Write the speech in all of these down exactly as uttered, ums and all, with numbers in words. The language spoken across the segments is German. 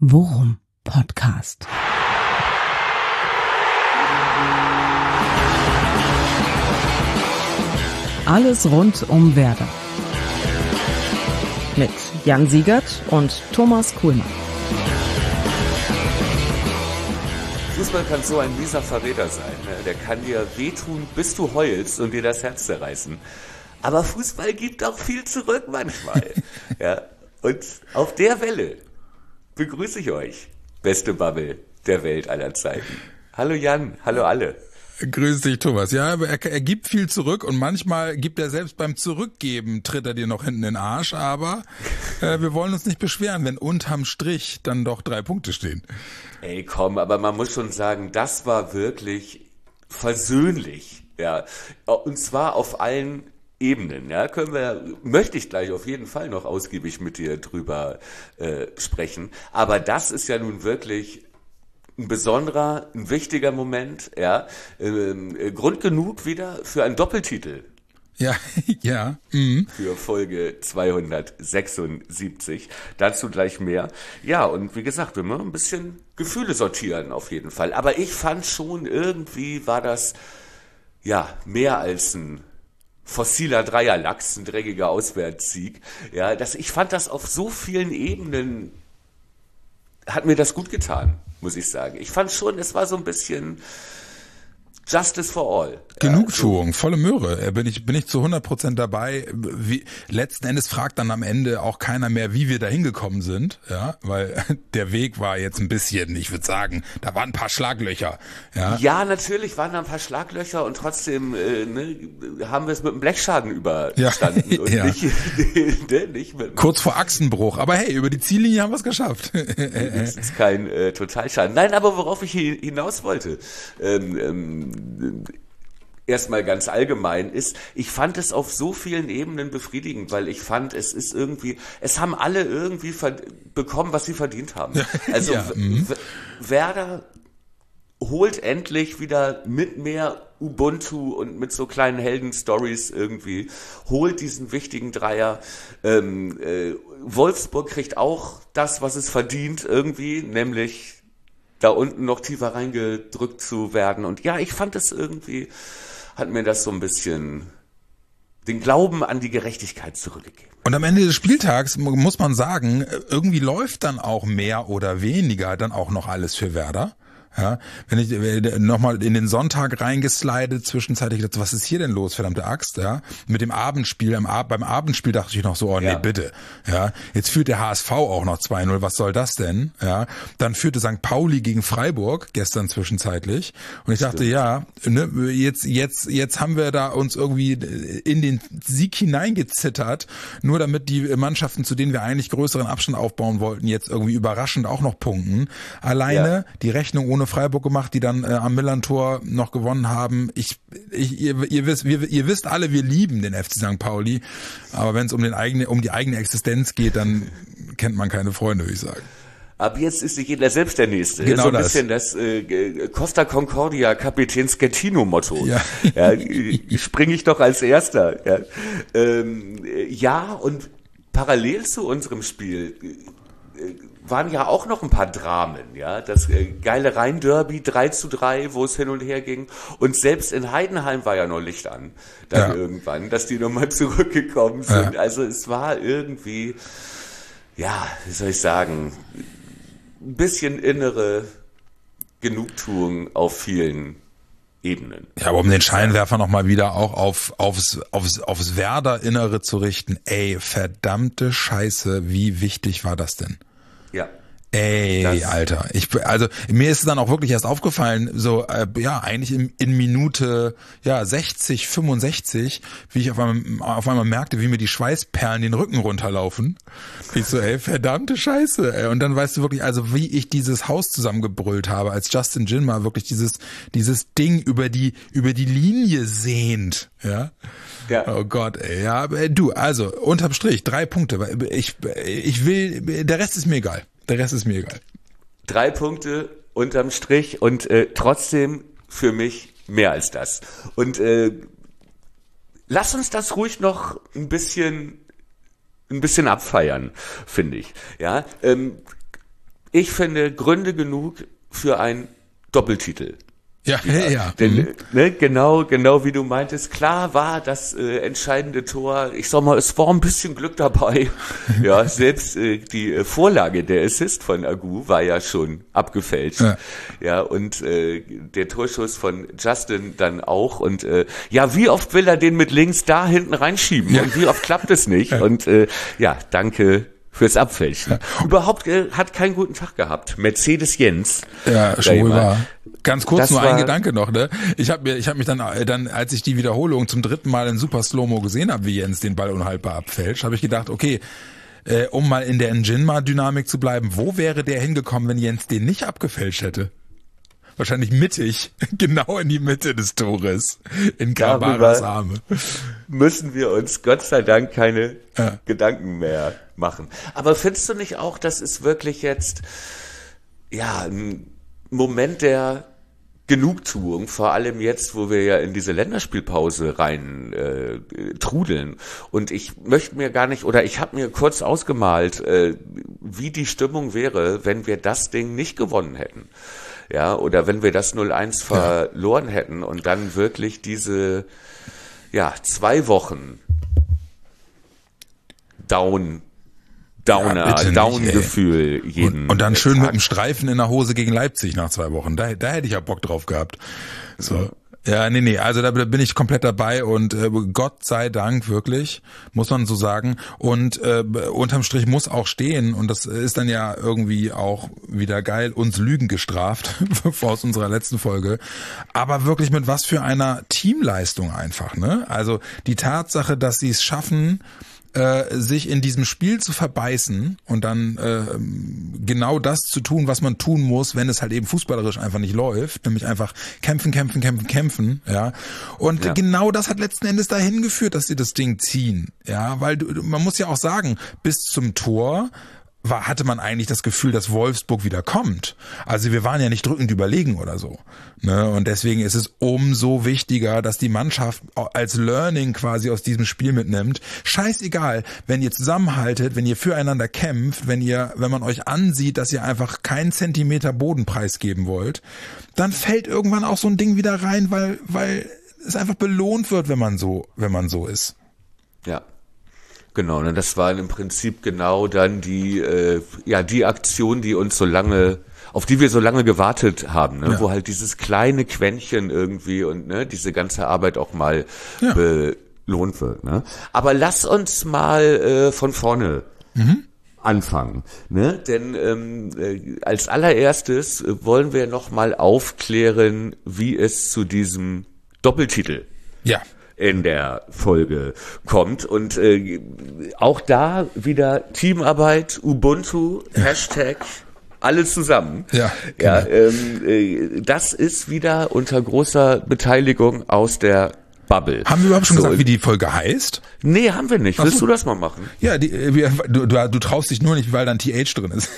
Worum Podcast. Alles rund um Werder. Mit Jan Siegert und Thomas Kuhlmann. Fußball kann so ein mieser Verräter sein. Der kann dir wehtun, bis du heulst und dir das Herz zerreißen. Aber Fußball gibt auch viel zurück manchmal. Ja. Und auf der Welle begrüße ich euch, beste Bubble der Welt aller Zeiten. Hallo Jan, hallo alle. Grüß dich, Thomas. Ja, er, er gibt viel zurück und manchmal gibt er selbst beim Zurückgeben, tritt er dir noch hinten in den Arsch, aber äh, wir wollen uns nicht beschweren, wenn unterm Strich dann doch drei Punkte stehen. Ey, komm, aber man muss schon sagen, das war wirklich versöhnlich, ja, und zwar auf allen Ebenen, ja, können wir, möchte ich gleich auf jeden Fall noch ausgiebig mit dir drüber äh, sprechen, aber das ist ja nun wirklich ein besonderer, ein wichtiger Moment, ja, ähm, Grund genug wieder für einen Doppeltitel. Ja, ja. Mhm. Für Folge zweihundertsechsundsiebzig. Dazu gleich mehr. Ja, und wie gesagt, wir müssen ein bisschen Gefühle sortieren auf jeden Fall. Aber ich fand schon, irgendwie war das, ja, mehr als ein fossiler Dreierlachs, ein dreckiger Auswärtssieg. Ja, das, ich fand das auf so vielen Ebenen, hat mir das gut getan, muss ich sagen. Ich fand schon, es war so ein bisschen Justice for all. Genugtuung, ja, so. Volle Möhre. Bin ich, bin ich zu hundert Prozent dabei. Wie, letzten Endes fragt dann am Ende auch keiner mehr, wie wir da hingekommen sind. Ja, weil der Weg war jetzt ein bisschen, ich würde sagen, da waren ein paar Schlaglöcher. Ja, ja, natürlich waren da ein paar Schlaglöcher und trotzdem äh, ne, haben wir es mit einem Blechschaden überstanden. Ja, und ja. nicht, ne, nicht mit kurz vor Achsenbruch. Aber hey, über die Ziellinie haben wir es geschafft. Das ist kein äh, Totalschaden. Nein, aber worauf ich hinaus wollte, ähm, ähm, erstmal ganz allgemein ist, ich fand es auf so vielen Ebenen befriedigend, weil ich fand, es ist irgendwie, es haben alle irgendwie verd- bekommen, was sie verdient haben. Also ja, w- w- Werder holt endlich wieder mit mehr Ubuntu und mit so kleinen Helden-Stories irgendwie, holt diesen wichtigen Dreier. Ähm, äh, Wolfsburg kriegt auch das, was es verdient irgendwie, nämlich da unten noch tiefer reingedrückt zu werden. Und ja, ich fand es irgendwie, hat mir das so ein bisschen den Glauben an die Gerechtigkeit zurückgegeben. Und am Ende des Spieltags muss man sagen, irgendwie läuft dann auch mehr oder weniger dann auch noch alles für Werder. Ja, wenn ich nochmal in den Sonntag reingeslidet, zwischenzeitlich gedacht, was ist hier denn los, verdammte Axt, ja? Mit dem Abendspiel, am Ab- beim Abendspiel dachte ich noch so, oh nee, ja. bitte, ja. Jetzt führt der H S V auch noch zwei null, was soll das denn, ja? Dann führte Sankt Pauli gegen Freiburg gestern zwischenzeitlich und ich Stimmt. dachte, ja, ne, jetzt, jetzt, jetzt haben wir da uns irgendwie in den Sieg hineingezittert, nur damit die Mannschaften, zu denen wir eigentlich größeren Abstand aufbauen wollten, jetzt irgendwie überraschend auch noch punkten. Alleine ja. die Rechnung ohne Freiburg gemacht, die dann äh, am Millern-Tor noch gewonnen haben. Ich, ich, ihr, ihr wisst, wir, ihr wisst alle, wir lieben den F C Sankt Pauli, aber wenn es um den eigene, um die eigene Existenz geht, dann kennt man keine Freunde, würde ich sagen. Ab jetzt ist sich jeder selbst der Nächste. Genau so ein das. bisschen das äh, Costa Concordia Kapitän Schettino-Motto. Ja, ja, springe ich doch als Erster. Ja, ähm, ja und parallel zu unserem Spiel äh, waren ja auch noch ein paar Dramen, ja, das äh, geile Rhein-Derby drei zu drei, wo es hin und her ging, und selbst in Heidenheim war ja noch Licht an, dann ja. irgendwann, dass die nochmal zurückgekommen sind, ja. Also es war irgendwie, ja, wie soll ich sagen, ein bisschen innere Genugtuung auf vielen Ebenen. Ja, aber um den Scheinwerfer nochmal wieder auch auf, aufs, aufs, aufs Werder-Innere zu richten, ey, verdammte Scheiße, wie wichtig war das denn? Ja. Ey, das Alter, ich also mir ist es dann auch wirklich erst aufgefallen, so äh, ja eigentlich in, in Minute ja sechzig, fünfundsechzig, wie ich auf einmal auf einmal merkte, wie mir die Schweißperlen den Rücken runterlaufen. Ich so, ey, verdammte Scheiße, ey. Und dann weißt du wirklich, also wie ich dieses Haus zusammengebrüllt habe, als Justin Jinma wirklich dieses dieses Ding über die über die Linie sehnt, ja. Ja. Oh Gott, ey, ja, du, also unterm Strich drei Punkte. Ich ich will, der Rest ist mir egal. Der Rest ist mir egal. Drei Punkte unterm Strich und äh, trotzdem für mich mehr als das. Und äh, lass uns das ruhig noch ein bisschen, ein bisschen abfeiern, finde ich. Ja, ähm, ich finde, Gründe genug für einen Doppeltitel. Ja, ja, ja. Denn, mhm. ne, genau, genau wie du meintest, klar war das äh, entscheidende Tor, ich sag mal, es war ein bisschen Glück dabei. Ja, selbst äh, die äh, Vorlage, der Assist von Agu war ja schon abgefälscht. Ja, ja und äh, der Torschuss von Justin dann auch. Und äh, ja, wie oft will er den mit links da hinten reinschieben? Ja. Und wie oft klappt es nicht? Ja. Und äh, ja, danke fürs Abfälschen. Ja. Überhaupt äh, hat keinen guten Tag gehabt. Mercedes Jens. Ja, schon wohl wahr. Ganz kurz das nur ein Gedanke noch, ne? Ich habe mir, ich habe mich dann, dann, als ich die Wiederholung zum dritten Mal in Super Slow-Mo gesehen habe, wie Jens den Ball unhaltbar abfälscht, habe ich gedacht, okay, äh, um mal in der Njinma-Dynamik zu bleiben, wo wäre der hingekommen, wenn Jens den nicht abgefälscht hätte? Wahrscheinlich mittig, genau in die Mitte des Tores, in Gravaras Arme. Müssen wir uns Gott sei Dank keine ja. Gedanken mehr machen. Aber findest du nicht auch, das ist wirklich jetzt, ja, ein Moment der Genugtuung, vor allem jetzt, wo wir ja in diese Länderspielpause rein äh, trudeln. Und ich möchte mir gar nicht, oder ich habe mir kurz ausgemalt, äh, wie die Stimmung wäre, wenn wir das Ding nicht gewonnen hätten. Ja, oder wenn wir das null eins verloren ja. hätten und dann wirklich diese, ja, zwei Wochen Down Downer, ja, Down-Gefühl jeden. Und, und dann schön Tag. mit dem Streifen in der Hose gegen Leipzig nach zwei Wochen. Da, da hätte ich ja Bock drauf gehabt. So. Ja, nee, nee, also da, da bin ich komplett dabei und äh, Gott sei Dank wirklich, muss man so sagen. Und äh, unterm Strich muss auch stehen, und das ist dann ja irgendwie auch wieder geil, uns Lügen gestraft aus unserer letzten Folge. Aber wirklich mit was für einer Teamleistung einfach, ne? Also die Tatsache, dass sie es schaffen, Äh, sich in diesem Spiel zu verbeißen und dann äh, genau das zu tun, was man tun muss, wenn es halt eben fußballerisch einfach nicht läuft, nämlich einfach kämpfen, kämpfen, kämpfen, kämpfen, ja. Und ja. genau das hat letzten Endes dahin geführt, dass sie das Ding ziehen, ja, weil du, man muss ja auch sagen, bis zum Tor war, hatte man eigentlich das Gefühl, dass Wolfsburg wieder kommt. Also wir waren ja nicht drückend überlegen oder so. Ne? Und deswegen ist es umso wichtiger, dass die Mannschaft als Learning quasi aus diesem Spiel mitnimmt. Scheißegal, wenn ihr zusammenhaltet, wenn ihr füreinander kämpft, wenn ihr, wenn man euch ansieht, dass ihr einfach keinen Zentimeter Bodenpreis geben wollt, dann fällt irgendwann auch so ein Ding wieder rein, weil, weil es einfach belohnt wird, wenn man so, wenn man so ist. Ja. Genau, ne, das war im Prinzip genau dann die, äh, ja, die Aktion, die uns so lange, auf die wir so lange gewartet haben, ne, ja. wo halt dieses kleine Quäntchen irgendwie und ne, diese ganze Arbeit auch mal ja. belohnt wird. Ne. Aber lass uns mal äh, von vorne mhm. anfangen, ne, denn ähm, äh, als allererstes wollen wir noch mal aufklären, wie es zu diesem Doppeltitel ja. in der Folge kommt. Und äh, auch da wieder Teamarbeit, Ubuntu, Hashtag, alle zusammen. Ja, genau. ja ähm, äh, das ist wieder unter großer Beteiligung aus der Bubble. Haben wir überhaupt schon so, gesagt, wie die Folge heißt? Nee, haben wir nicht. Willst so. du das mal machen? Ja, die, wir, du, du, du traust dich nur nicht, weil da ein T H drin ist.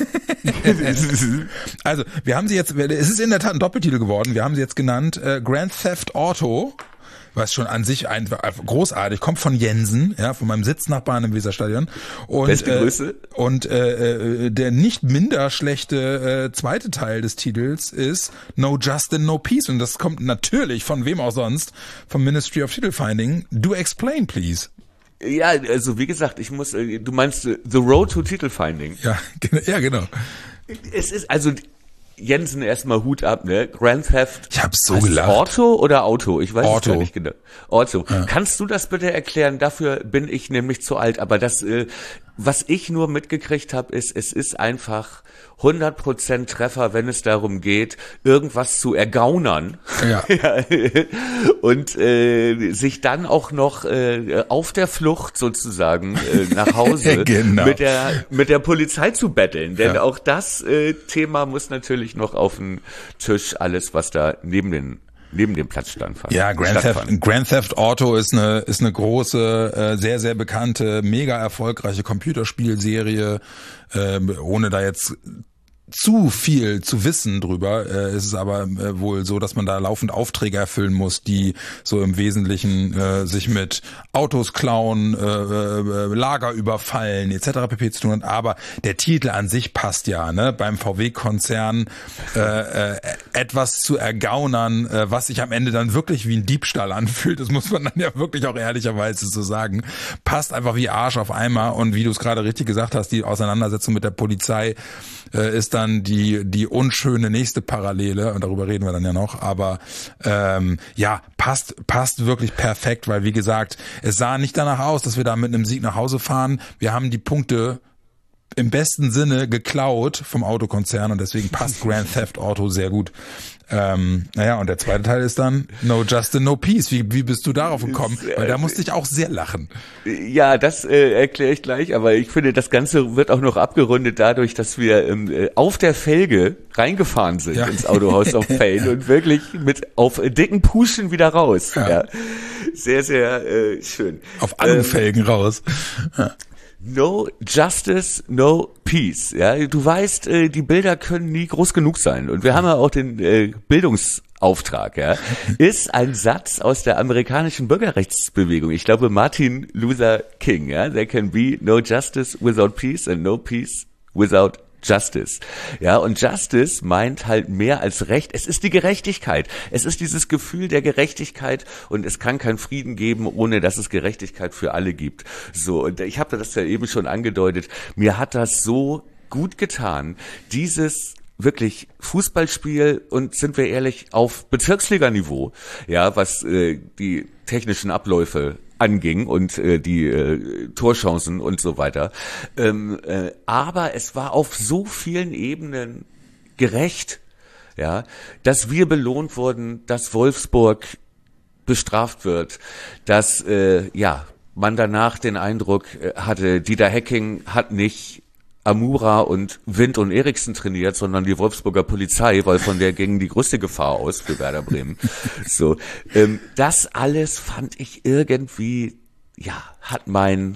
Also, wir haben sie jetzt, es ist in der Tat ein Doppeltitel geworden, wir haben sie jetzt genannt äh, Grand Theft Auto, was schon an sich einfach großartig, kommt von Jensen, ja, von meinem Sitznachbarn im Weserstadion. Und, Beste Grüße. Äh, und äh, der nicht minder schlechte äh, zweite Teil des Titels ist No Justin, No Peace. Und das kommt natürlich von wem auch sonst, vom Ministry of Titelfinding. Do explain, please. Ja, also wie gesagt, ich muss, du meinst The Road to Titelfinding. Ja, ja, genau. Es ist, also Jensen erstmal Hut ab, ne? Grand Theft. Ich hab's so gelacht. Auto oder Auto? Ich weiß Auto. es gar nicht genau. Auto. Ja. Kannst du das bitte erklären? Dafür bin ich nämlich zu alt. Aber das, äh, was ich nur mitgekriegt habe, ist, es ist einfach hundert Prozent Treffer, wenn es darum geht, irgendwas zu ergaunern. Ja. Und äh, sich dann auch noch äh, auf der Flucht sozusagen äh, nach Hause genau. mit der mit der Polizei zu betteln. Denn ja. auch das äh, Thema muss natürlich noch auf den Tisch, alles, was da neben den neben dem Platz stand. Ja, Grand Theft, Grand Theft Auto ist eine ist eine große, äh, sehr sehr bekannte, mega erfolgreiche Computerspielserie. Äh, ohne da jetzt zu viel zu wissen drüber. Äh, ist es aber äh, wohl so, dass man da laufend Aufträge erfüllen muss, die so im Wesentlichen äh, sich mit Autos klauen, äh, äh, Lager überfallen et cetera pp. Zu tun hat. Aber der Titel an sich passt ja, ne? Beim V W-Konzern äh, äh, etwas zu ergaunern, äh, was sich am Ende dann wirklich wie ein Diebstahl anfühlt. Das muss man dann ja wirklich auch ehrlicherweise so sagen. Passt einfach wie Arsch auf Eimer. Und wie du es gerade richtig gesagt hast, die Auseinandersetzung mit der Polizei äh, ist dann die die unschöne nächste Parallele, und darüber reden wir dann ja noch, aber ähm, ja, passt passt wirklich perfekt, weil wie gesagt, es sah nicht danach aus, dass wir da mit einem Sieg nach Hause fahren. Wir haben die Punkte im besten Sinne geklaut vom Autokonzern und deswegen passt Grand Theft Auto sehr gut. Ähm, naja, und der zweite Teil ist dann No Justin, No Peace. Wie, wie bist du darauf gekommen? Weil da musste ich auch sehr lachen. Ja, das äh, erkläre ich gleich, aber ich finde, das Ganze wird auch noch abgerundet dadurch, dass wir ähm, auf der Felge reingefahren sind ja. ins Autohaus of Pain und wirklich mit auf dicken Puschen wieder raus. Ja. Ja. Sehr, sehr äh, schön. Auf Alufelgen ähm, raus. Ja. No Justice, No Peace. Ja, du weißt, äh, die Bilder können nie groß genug sein. Und wir haben ja auch den äh, Bildungsauftrag. Ja, ist ein Satz aus der amerikanischen Bürgerrechtsbewegung. Ich glaube, Martin Luther King. Ja, there can be no justice without peace and no peace without Justice. Ja, und Justice meint halt mehr als Recht. Es ist die Gerechtigkeit. Es ist dieses Gefühl der Gerechtigkeit und es kann keinen Frieden geben, ohne dass es Gerechtigkeit für alle gibt. So, und ich habe das ja eben schon angedeutet. Mir hat das so gut getan, dieses wirklich Fußballspiel und sind wir ehrlich auf Bezirksliganiveau, ja, was äh, die technischen Abläufe anging und äh, die äh, Torchancen und so weiter. Ähm, äh, aber es war auf so vielen Ebenen gerecht, ja, dass wir belohnt wurden, dass Wolfsburg bestraft wird, dass äh, ja man danach den Eindruck äh, hatte, Dieter Hecking hat nicht Amura und Wind und Eriksen trainiert, sondern die Wolfsburger Polizei, weil von der ging die größte Gefahr aus für Werder Bremen. So, ähm, das alles fand ich irgendwie, ja, hat mein,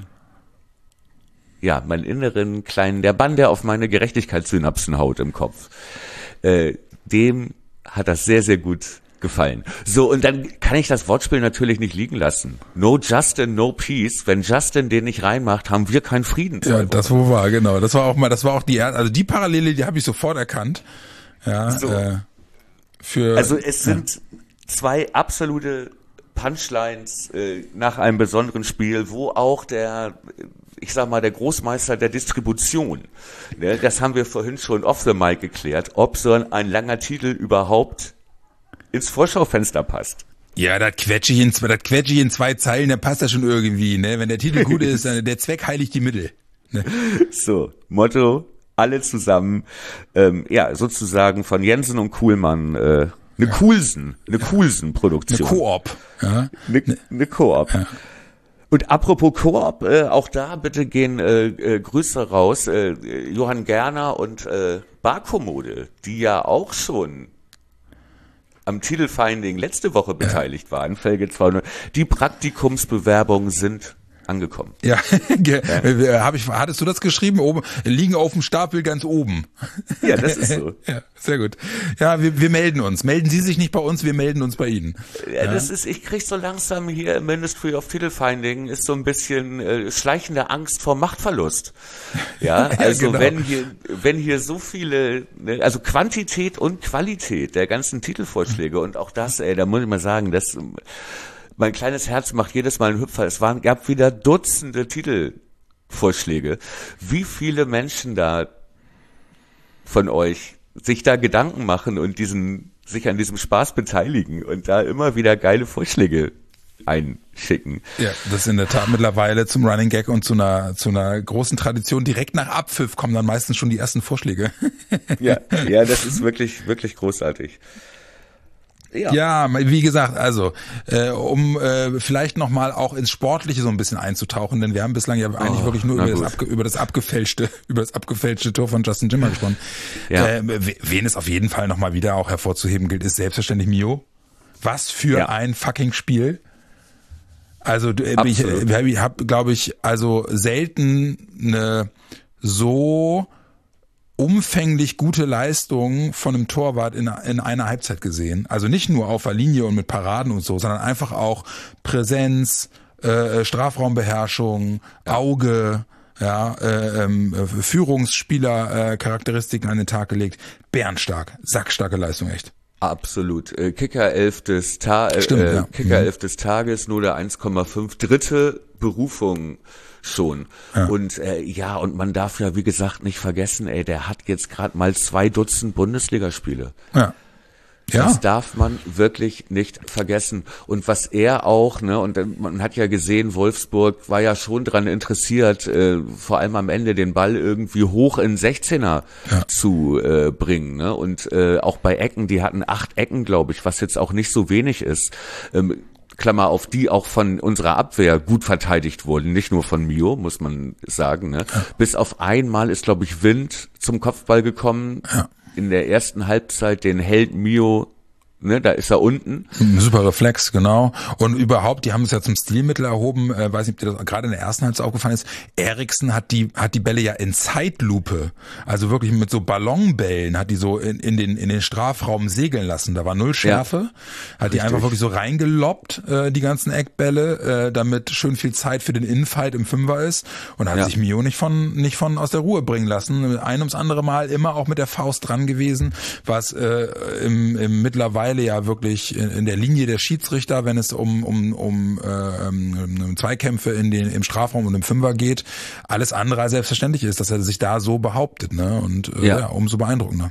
ja, meinen inneren kleinen, der Bann, der auf meine Gerechtigkeitssynapsen haut im Kopf, äh, dem hat das sehr, sehr gut gefallen. So, und dann kann ich das Wortspiel natürlich nicht liegen lassen. No Justin, no Peace. Wenn Justin den nicht reinmacht, haben wir keinen Frieden. Ja, das wo war, genau. Das war auch mal, das war auch die, also die Parallele, die habe ich sofort erkannt. Ja, so. äh, für, also es sind ja. zwei absolute Punchlines äh, nach einem besonderen Spiel, wo auch der, ich sag mal, der Großmeister der Distribution, ne, das haben wir vorhin schon off the mic geklärt, ob so ein langer Titel überhaupt ins Vorschaufenster passt. Ja, das quetsche ich in zwei, das quetsche ich in zwei Zeilen, der passt ja schon irgendwie, ne? Wenn der Titel gut ist, dann der Zweck heiligt die Mittel. Ne? So, Motto, alle zusammen, ähm, ja, sozusagen von Jensen und Kuhlmann, äh, eine ja. Coulson, eine Coulson-Produktion. Eine Koop. Ja. Eine, eine Koop. Ja. Und apropos Koop, äh, auch da bitte gehen äh, äh, Grüße raus, äh, Johann Gerner und äh, Barkommode, die ja auch schon am Titelfinding letzte Woche beteiligt ja. waren, Felge zweihundert. Die Praktikumsbewerbungen sind angekommen. Ja, ja. Hab ich, hattest du das geschrieben? Oben liegen auf dem Stapel ganz oben. Ja, das ist so. Ja, sehr gut. Ja, wir, wir melden uns. Melden Sie sich nicht bei uns, wir melden uns bei Ihnen. Ja, ja. Das ist, ich krieg so langsam hier im Ministry of Titelfinding ist so ein bisschen äh, schleichende Angst vor Machtverlust. Ja, also ja, genau. wenn hier, wenn hier so viele, ne, also Quantität und Qualität der ganzen Titelvorschläge und auch das, ey, da muss ich mal sagen, das mein kleines Herz macht jedes Mal einen Hüpfer. Es waren, gab wieder Dutzende Titelvorschläge. Wie viele Menschen da von euch sich da Gedanken machen und diesen, sich an diesem Spaß beteiligen und da immer wieder geile Vorschläge einschicken. Ja, das ist in der Tat mittlerweile zum Running Gag und zu einer, zu einer großen Tradition. Direkt nach Abpfiff kommen dann meistens schon die ersten Vorschläge. Ja, ja, das ist wirklich, wirklich großartig. Ja. ja, wie gesagt, also äh, um äh, vielleicht nochmal auch ins Sportliche so ein bisschen einzutauchen, denn wir haben bislang ja eigentlich oh, wirklich nur über das, abge, über das abgefälschte über das abgefälschte Tor von Justin Timber gesprochen. Ja. Äh, wen es auf jeden Fall nochmal wieder auch hervorzuheben gilt, ist selbstverständlich Mio. Was für ja. ein fucking Spiel. Also ich, ich habe, glaube ich, also selten eine so umfänglich gute Leistung von einem Torwart in, in einer Halbzeit gesehen. Also nicht nur auf der Linie und mit Paraden und so, sondern einfach auch Präsenz, äh, Strafraumbeherrschung, ja. Auge, ja, äh, ähm, Führungsspieler äh, Charakteristiken an den Tag gelegt. Bärenstark, sackstarke Leistung, echt. Absolut. Äh, Kicker elf des, Ta- Stimmt, äh, ja. Kicker mhm. elf des Tages, Note eins Komma fünf, dritte Berufung schon. Ja. Und äh, ja, und man darf ja, wie gesagt, nicht vergessen, ey, der hat jetzt gerade mal zwei Dutzend Bundesligaspiele. Ja. Ja. Das darf man wirklich nicht vergessen. Und was er auch, ne, und man hat ja gesehen, Wolfsburg war ja schon dran interessiert, äh, vor allem am Ende den Ball irgendwie hoch in sechzehner ja. zu äh, bringen, ne? Und äh, auch bei Ecken, die hatten acht Ecken, glaube ich, was jetzt auch nicht so wenig ist. Ähm, Klammer auf, die auch von unserer Abwehr gut verteidigt wurden, nicht nur von Mio, muss man sagen, ne? Ja. Bis auf einmal ist, glaube ich, Wind zum Kopfball gekommen. Ja. In der ersten Halbzeit, den hält Mio, ne, da ist er unten. Ein super Reflex, genau. Und überhaupt, die haben es ja zum Stilmittel erhoben, äh, weiß nicht, ob dir das gerade in der ersten Halbzeit aufgefallen ist. Eriksen hat die hat die Bälle ja in Zeitlupe, also wirklich mit so Ballonbällen, hat die so in, in den in den Strafraum segeln lassen. Da war null Schärfe, ja, hat richtig. Die einfach wirklich so reingeloppt, äh, die ganzen Eckbälle, äh, damit schön viel Zeit für den Infight im Fünfer ist. Und da hat ja. sich Mio nicht von nicht von aus der Ruhe bringen lassen. Ein ums andere Mal immer auch mit der Faust dran gewesen, was äh, im, im mittlerweile ja wirklich in der Linie der Schiedsrichter, wenn es um um um, äh, um Zweikämpfe in den im Strafraum und im Fünfer geht, alles andere als selbstverständlich ist, dass er sich da so behauptet, ne? Und äh, ja. ja, umso beeindruckender.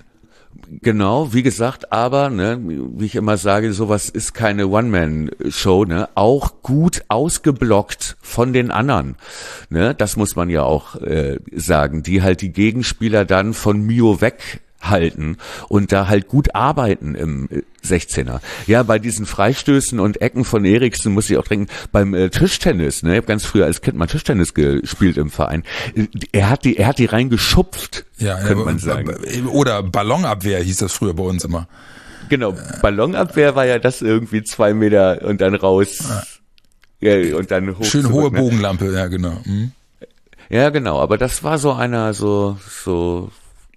Genau, wie gesagt, aber, ne, wie ich immer sage, sowas ist keine One-Man-Show, ne, auch gut ausgeblockt von den anderen, ne, das muss man ja auch äh, sagen, die halt die Gegenspieler dann von Mio weg halten und da halt gut arbeiten im sechzehner. Ja, bei diesen Freistößen und Ecken von Eriksen muss ich auch denken, beim äh, Tischtennis, ne, ich habe ganz früher als Kind mal Tischtennis gespielt im Verein. Er hat die, er hat die reingeschupft, ja, könnte ja, man sagen. Oder Ballonabwehr hieß das früher bei uns immer. Genau, Ballonabwehr war ja das irgendwie zwei Meter und dann raus, ja, ja und dann hoch. Schön zurück, hohe ne? Bogenlampe, ja genau. Mhm. Ja, genau, aber das war so einer, so, so,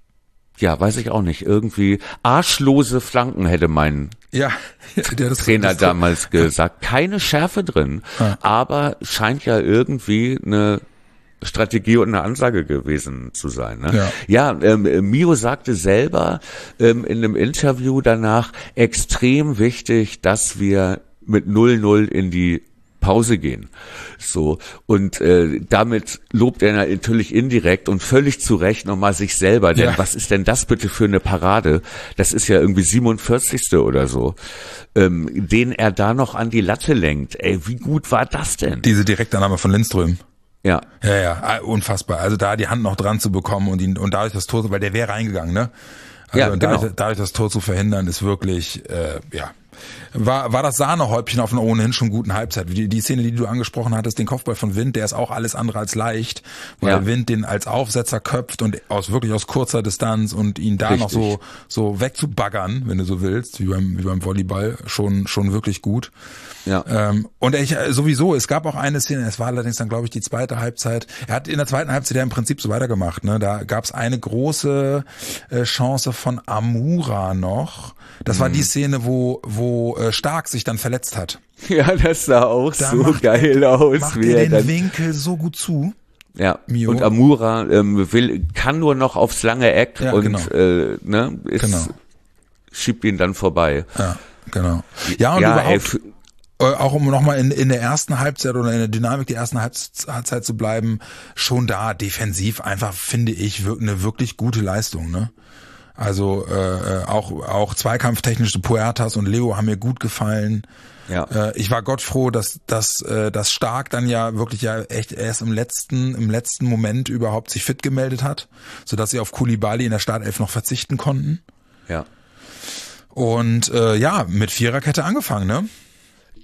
ja, weiß ich auch nicht, irgendwie arschlose Flanken hätte mein ja, der Trainer damals gesagt. Keine Schärfe drin, ja. aber scheint ja irgendwie eine Strategie und eine Ansage gewesen zu sein. Ne? Ja, ja ähm, Mio sagte selber ähm, in einem Interview danach, extrem wichtig, dass wir mit null null in die Pause gehen. So, und äh, damit lobt er natürlich indirekt und völlig zu Recht nochmal sich selber, denn ja. was ist denn das bitte für eine Parade? Das ist ja irgendwie siebenundvierzigste oder so, ähm, den er da noch an die Latte lenkt. Ey, wie gut war das denn? Diese Direktannahme von Lindström. Ja. Ja, ja, unfassbar. Also da die Hand noch dran zu bekommen und ihn und dadurch das Tor, weil der wäre reingegangen, ne? Also ja, genau. dadurch, dadurch das Tor zu verhindern, ist wirklich, äh, ja, war war das Sahnehäubchen auf einer ohnehin schon guten Halbzeit. Die, die Szene, die du angesprochen hattest, den Kopfball von Wind, der ist auch alles andere als leicht, weil ja. Wind den als Aufsetzer köpft und aus wirklich aus kurzer Distanz und ihn da Richtig. noch so so wegzubaggern, wenn du so willst, wie beim wie beim Volleyball, schon schon wirklich gut. Ja. Ähm, und ich, sowieso, es gab auch eine Szene, es war allerdings dann, glaube ich, die zweite Halbzeit. Er hat in der zweiten Halbzeit ja im Prinzip so weitergemacht. Ne? Da gab es eine große äh, Chance von Amura noch. Das mhm. war die Szene, wo wo äh, Stark sich dann verletzt hat. Ja, das sah auch da so macht, geil aus. Macht wie er den den Winkel so gut zu. Ja, Mio. Und Amura ähm, will kann nur noch aufs lange Eck ja, und genau. äh, ne, ist, genau. schiebt ihn dann vorbei. Ja, genau. Ja, und ja, überhaupt... Ey, auch um nochmal in, in der ersten Halbzeit oder in der Dynamik der ersten Halbzeit zu bleiben, schon da defensiv einfach, finde ich, eine wirklich gute Leistung, ne? Also äh, auch auch zweikampftechnische Puertas und Leo haben mir gut gefallen. Ja. Äh, ich war Gott froh, dass dass äh, dass Stark dann ja wirklich ja echt erst im letzten im letzten Moment überhaupt sich fit gemeldet hat, sodass sie auf Koulibaly in der Startelf noch verzichten konnten. Ja. Und äh, ja, mit Viererkette angefangen, ne?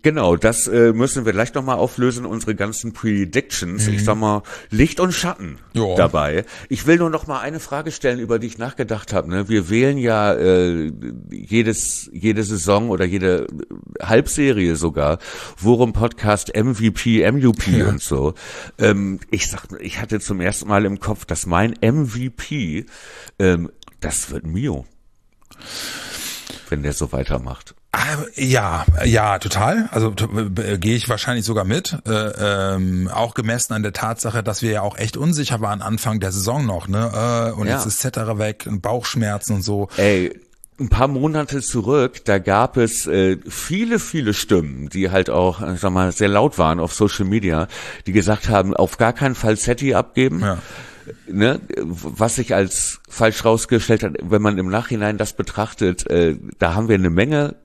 Genau, das äh, müssen wir gleich nochmal auflösen, unsere ganzen Predictions. Mhm. Ich sag mal, Licht und Schatten jo. dabei. Ich will nur noch mal eine Frage stellen, über die ich nachgedacht habe. Ne? Wir wählen ja äh, jedes jede Saison oder jede Halbserie sogar, Worum Podcast M V P, M U P ja. und so. Ähm, ich sag, ich hatte zum ersten Mal im Kopf, dass mein M V P, ähm, das wird Mio, wenn der so weitermacht. Ja, ja, total. Also äh, gehe ich wahrscheinlich sogar mit. Äh, ähm, auch gemessen an der Tatsache, dass wir ja auch echt unsicher waren Anfang der Saison noch, ne? Äh, und ja. jetzt ist Zetterer weg und Bauchschmerzen und so. Ey, ein paar Monate zurück, da gab es äh, viele, viele Stimmen, die halt auch, ich sag mal, sehr laut waren auf Social Media, die gesagt haben, auf gar keinen Fall Zetti abgeben. Ja. Ne, was sich als falsch rausgestellt hat, wenn man im Nachhinein das betrachtet, äh, da haben wir eine Menge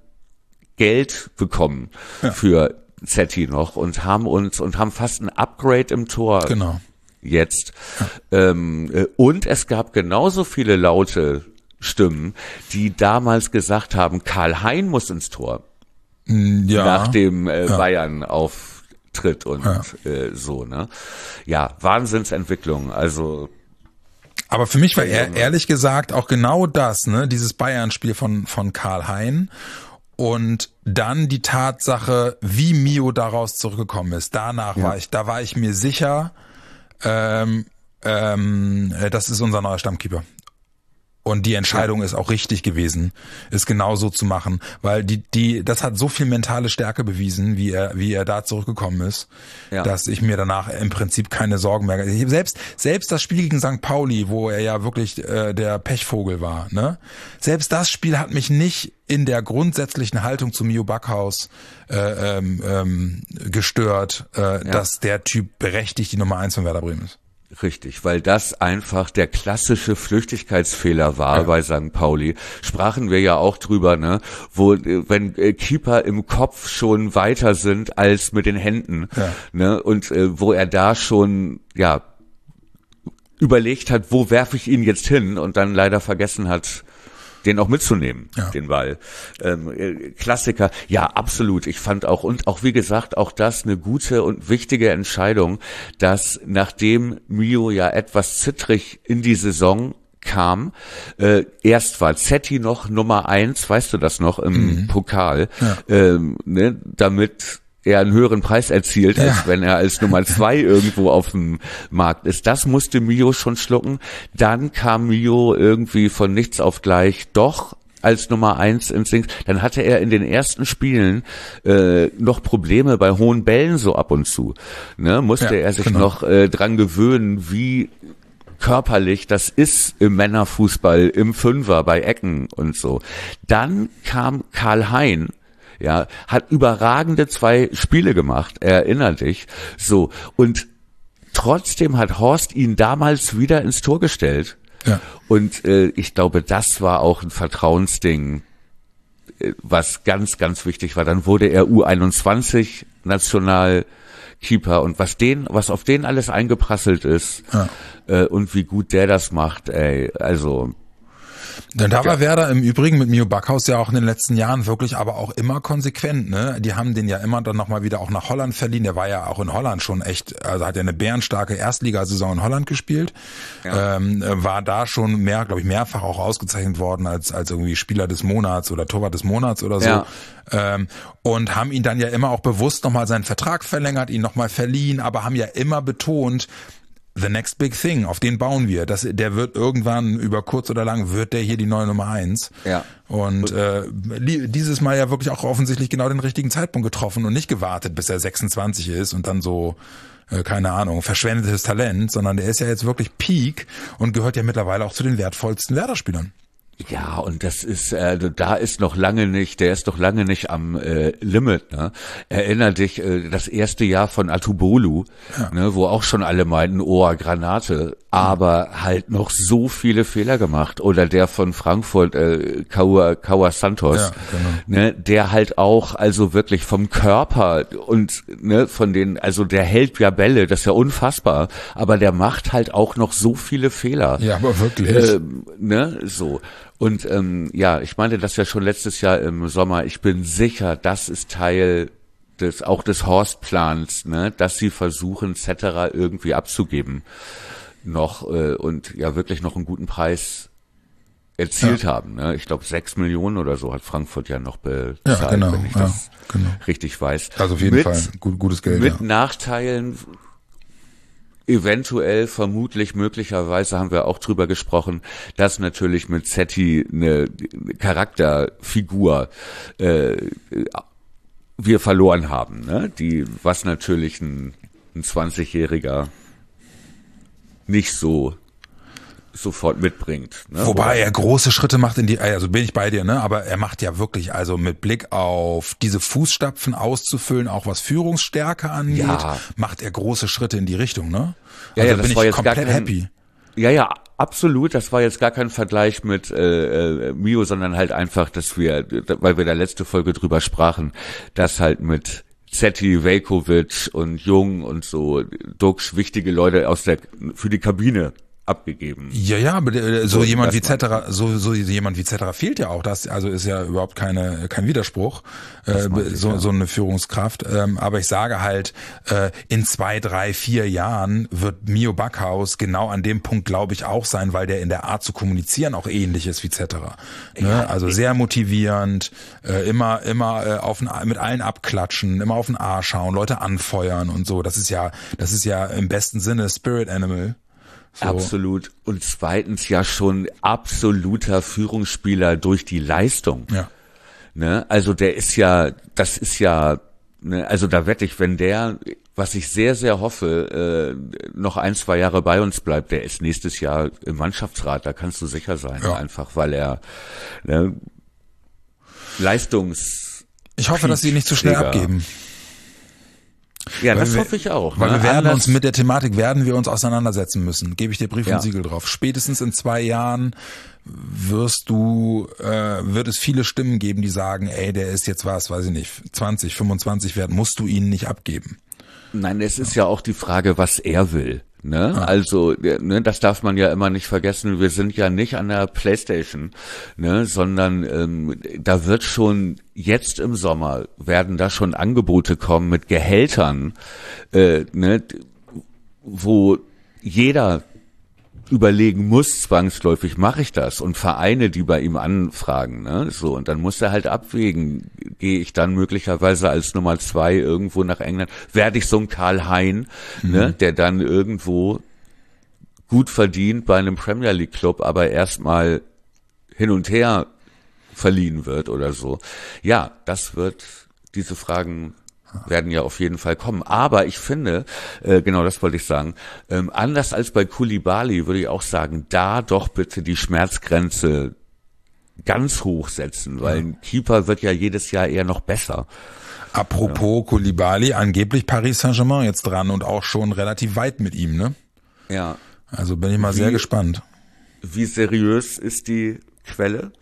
Geld bekommen ja. für Zetti noch und haben uns und haben fast ein Upgrade im Tor genau. jetzt. Ja. Ähm, äh, und es gab genauso viele laute Stimmen, die damals gesagt haben, Karl Hein muss ins Tor. Ja. Nach dem äh, ja. Bayern-Auftritt und ja. äh, so, ne? Ja, Wahnsinnsentwicklung, also. Aber für mich war ehr, ehrlich gesagt auch genau das, ne, dieses Bayern-Spiel von, von Karl Hein. Und dann die Tatsache, wie Mio daraus zurückgekommen ist. Danach ja. war ich, da war ich mir sicher, ähm, ähm, das ist unser neuer Stammkeeper. Und die Entscheidung ja. ist auch richtig gewesen, es genau so zu machen, weil die, die, das hat so viel mentale Stärke bewiesen, wie er, wie er da zurückgekommen ist, ja. dass ich mir danach im Prinzip keine Sorgen mehr. Ich, selbst, selbst das Spiel gegen Sankt Pauli, wo er ja wirklich äh, der Pechvogel war, ne? Selbst das Spiel hat mich nicht in der grundsätzlichen Haltung zu Mio Backhaus äh, ähm, ähm, gestört, äh, ja. dass der Typ berechtigt die Nummer eins von Werder Bremen ist. Richtig, weil das einfach der klassische Flüchtigkeitsfehler war ja. bei Sankt Pauli. Sprachen wir ja auch drüber, ne, wo wenn äh, Keeper im Kopf schon weiter sind als mit den Händen, ja. ne, und äh, wo er da schon ja überlegt hat, wo werfe ich ihn jetzt hin und dann leider vergessen hat, den auch mitzunehmen, ja. den Ball. Ähm, Klassiker, ja, absolut. Ich fand auch, und auch wie gesagt, auch das eine gute und wichtige Entscheidung, dass nachdem Mio ja etwas zittrig in die Saison kam, äh, erst war Zetti noch Nummer eins, weißt du das noch, im mhm. Pokal, ja. ähm, ne, damit er einen höheren Preis erzielt, als ja. wenn er als Nummer zwei irgendwo auf dem Markt ist. Das musste Mio schon schlucken. Dann kam Mio irgendwie von nichts auf gleich doch als Nummer eins ins Ding. Dann hatte er in den ersten Spielen äh, noch Probleme bei hohen Bällen so ab und zu. Ne? Musste ja, er sich genau. noch äh, dran gewöhnen, wie körperlich das ist im Männerfußball, im Fünfer, bei Ecken und so. Dann kam Karl Hein, ja, hat überragende zwei Spiele gemacht, erinner dich, so, und trotzdem hat Horst ihn damals wieder ins Tor gestellt, ja. und äh, ich glaube, das war auch ein Vertrauensding, äh, was ganz, ganz wichtig war. Dann wurde er U einundzwanzig Nationalkeeper und was den, was auf den alles eingeprasselt ist, ja. äh, und wie gut der das macht, ey, also Denn da war Werder im Übrigen mit Mio Backhaus ja auch in den letzten Jahren wirklich aber auch immer konsequent, ne? Die haben den ja immer dann nochmal wieder auch nach Holland verliehen. Der war ja auch in Holland schon echt, also hat ja eine bärenstarke Erstligasaison in Holland gespielt. Ja. Ähm, war da schon mehr, glaube ich, mehrfach auch ausgezeichnet worden als als irgendwie Spieler des Monats oder Torwart des Monats oder so. Ja. Ähm, und haben ihn dann ja immer auch bewusst nochmal seinen Vertrag verlängert, ihn nochmal verliehen, aber haben ja immer betont, the next big thing, auf den bauen wir. Das, der wird irgendwann, über kurz oder lang, wird der hier die neue Nummer eins. Ja. Und äh, dieses Mal ja wirklich auch offensichtlich genau den richtigen Zeitpunkt getroffen und nicht gewartet, bis er sechsundzwanzig ist und dann so, äh, keine Ahnung, verschwendetes Talent, sondern der ist ja jetzt wirklich Peak und gehört ja mittlerweile auch zu den wertvollsten Werder-Spielern. Ja, und das ist, äh, da ist noch lange nicht, der ist doch lange nicht am äh, Limit, ne? Erinner dich, äh, das erste Jahr von Atubolu, ja. ne, wo auch schon alle meinten, oh, Granate, aber ja. halt noch so viele Fehler gemacht. Oder der von Frankfurt, äh, Kaua, Kaua Santos, ja, genau. ne, der halt auch, also wirklich vom Körper und ne, von den, also der hält ja Bälle, das ist ja unfassbar, aber der macht halt auch noch so viele Fehler. Ja, aber wirklich. Äh, ne, so. Und ähm, ja, ich meinte das ja schon letztes Jahr im Sommer, ich bin sicher, das ist Teil des, auch des Horstplans, ne, dass sie versuchen, Cetera irgendwie abzugeben noch äh, und ja wirklich noch einen guten Preis erzielt ja. haben. Ne? Ich glaube, sechs Millionen oder so hat Frankfurt ja noch bezahlt, ja, genau, wenn ich ja, das genau. richtig weiß. Also auf jeden mit, Fall gut, gutes Geld. Mit ja. Nachteilen, eventuell, vermutlich, möglicherweise haben wir auch drüber gesprochen, dass natürlich mit Zetti eine Charakterfigur äh, wir verloren haben, ne? Die, was natürlich ein, ein zwanzigjähriger nicht so sofort mitbringt. Ne? Wobei er große Schritte macht in die, also bin ich bei dir, ne? Aber er macht ja wirklich, also mit Blick auf diese Fußstapfen auszufüllen, auch was Führungsstärke angeht, ja. macht er große Schritte in die Richtung, ne? Ja, also ja, das bin war ich jetzt komplett gar kein, happy. Ja, ja, absolut. Das war jetzt gar kein Vergleich mit äh, äh, Mio, sondern halt einfach, dass wir, weil wir da letzte Folge drüber sprachen, dass halt mit Zetti, Veljković und Jung und so Duksch wichtige Leute aus der für die Kabine abgegeben. Ja, ja, aber so, so jemand wie Cetera, man, so so jemand wie Cetera fehlt ja auch. Das also ist ja überhaupt keine kein Widerspruch, äh, ich, so ja. so eine Führungskraft. Ähm, aber ich sage halt, äh, in zwei, drei, vier Jahren wird Mio Backhaus genau an dem Punkt, glaube ich, auch sein, weil der in der Art zu kommunizieren auch ähnlich ist wie Cetera. Ne? Ja, also sehr motivierend, äh, immer immer äh, auf den, mit allen abklatschen, immer auf den Arsch schauen, Leute anfeuern und so. Das ist ja das ist ja im besten Sinne Spirit Animal. So. Absolut. Und zweitens ja schon absoluter Führungsspieler durch die Leistung. Ja. Ne? Also der ist ja, das ist ja, ne, also da wette ich, wenn der, was ich sehr, sehr hoffe, äh, noch ein, zwei Jahre bei uns bleibt, der ist nächstes Jahr im Mannschaftsrat, da kannst du sicher sein. Ja. Einfach, weil er ne, Leistungs... Ich hoffe, dass sie nicht zu schnell abgeben. Ja, weil das wir, hoffe ich auch. Weil ne? wir werden Anders uns mit der Thematik, werden wir uns auseinandersetzen müssen. Gebe ich dir Brief ja. und Siegel drauf. Spätestens in zwei Jahren wirst du, äh, wird es viele Stimmen geben, die sagen, ey, der ist jetzt was, weiß ich nicht, zwanzig, fünfundzwanzig wert, musst du ihn nicht abgeben. Nein, es ist ja auch die Frage, was er will. Ne? Ah. Also, ne, das darf man ja immer nicht vergessen. Wir sind ja nicht an der PlayStation, ne, sondern ähm, da wird schon jetzt im Sommer werden da schon Angebote kommen mit Gehältern, äh, ne, wo jeder überlegen muss, zwangsläufig mache ich das, und Vereine, die bei ihm anfragen, ne, so, und dann muss er halt abwägen, gehe ich dann möglicherweise als Nummer zwei irgendwo nach England, werde ich so ein Karl Hein, mhm. ne, der dann irgendwo gut verdient bei einem Premier League Club, aber erstmal hin und her verliehen wird oder so. Ja, das wird, diese Fragen werden ja auf jeden Fall kommen. Aber ich finde, äh, genau das wollte ich sagen, ähm, anders als bei Koulibaly würde ich auch sagen, da doch bitte die Schmerzgrenze ganz hoch setzen, weil ein Keeper wird ja jedes Jahr eher noch besser. Apropos ja. Koulibaly, angeblich Paris Saint-Germain jetzt dran und auch schon relativ weit mit ihm, ne? Ja. Also bin ich mal wie, sehr gespannt. Wie seriös ist die Quelle?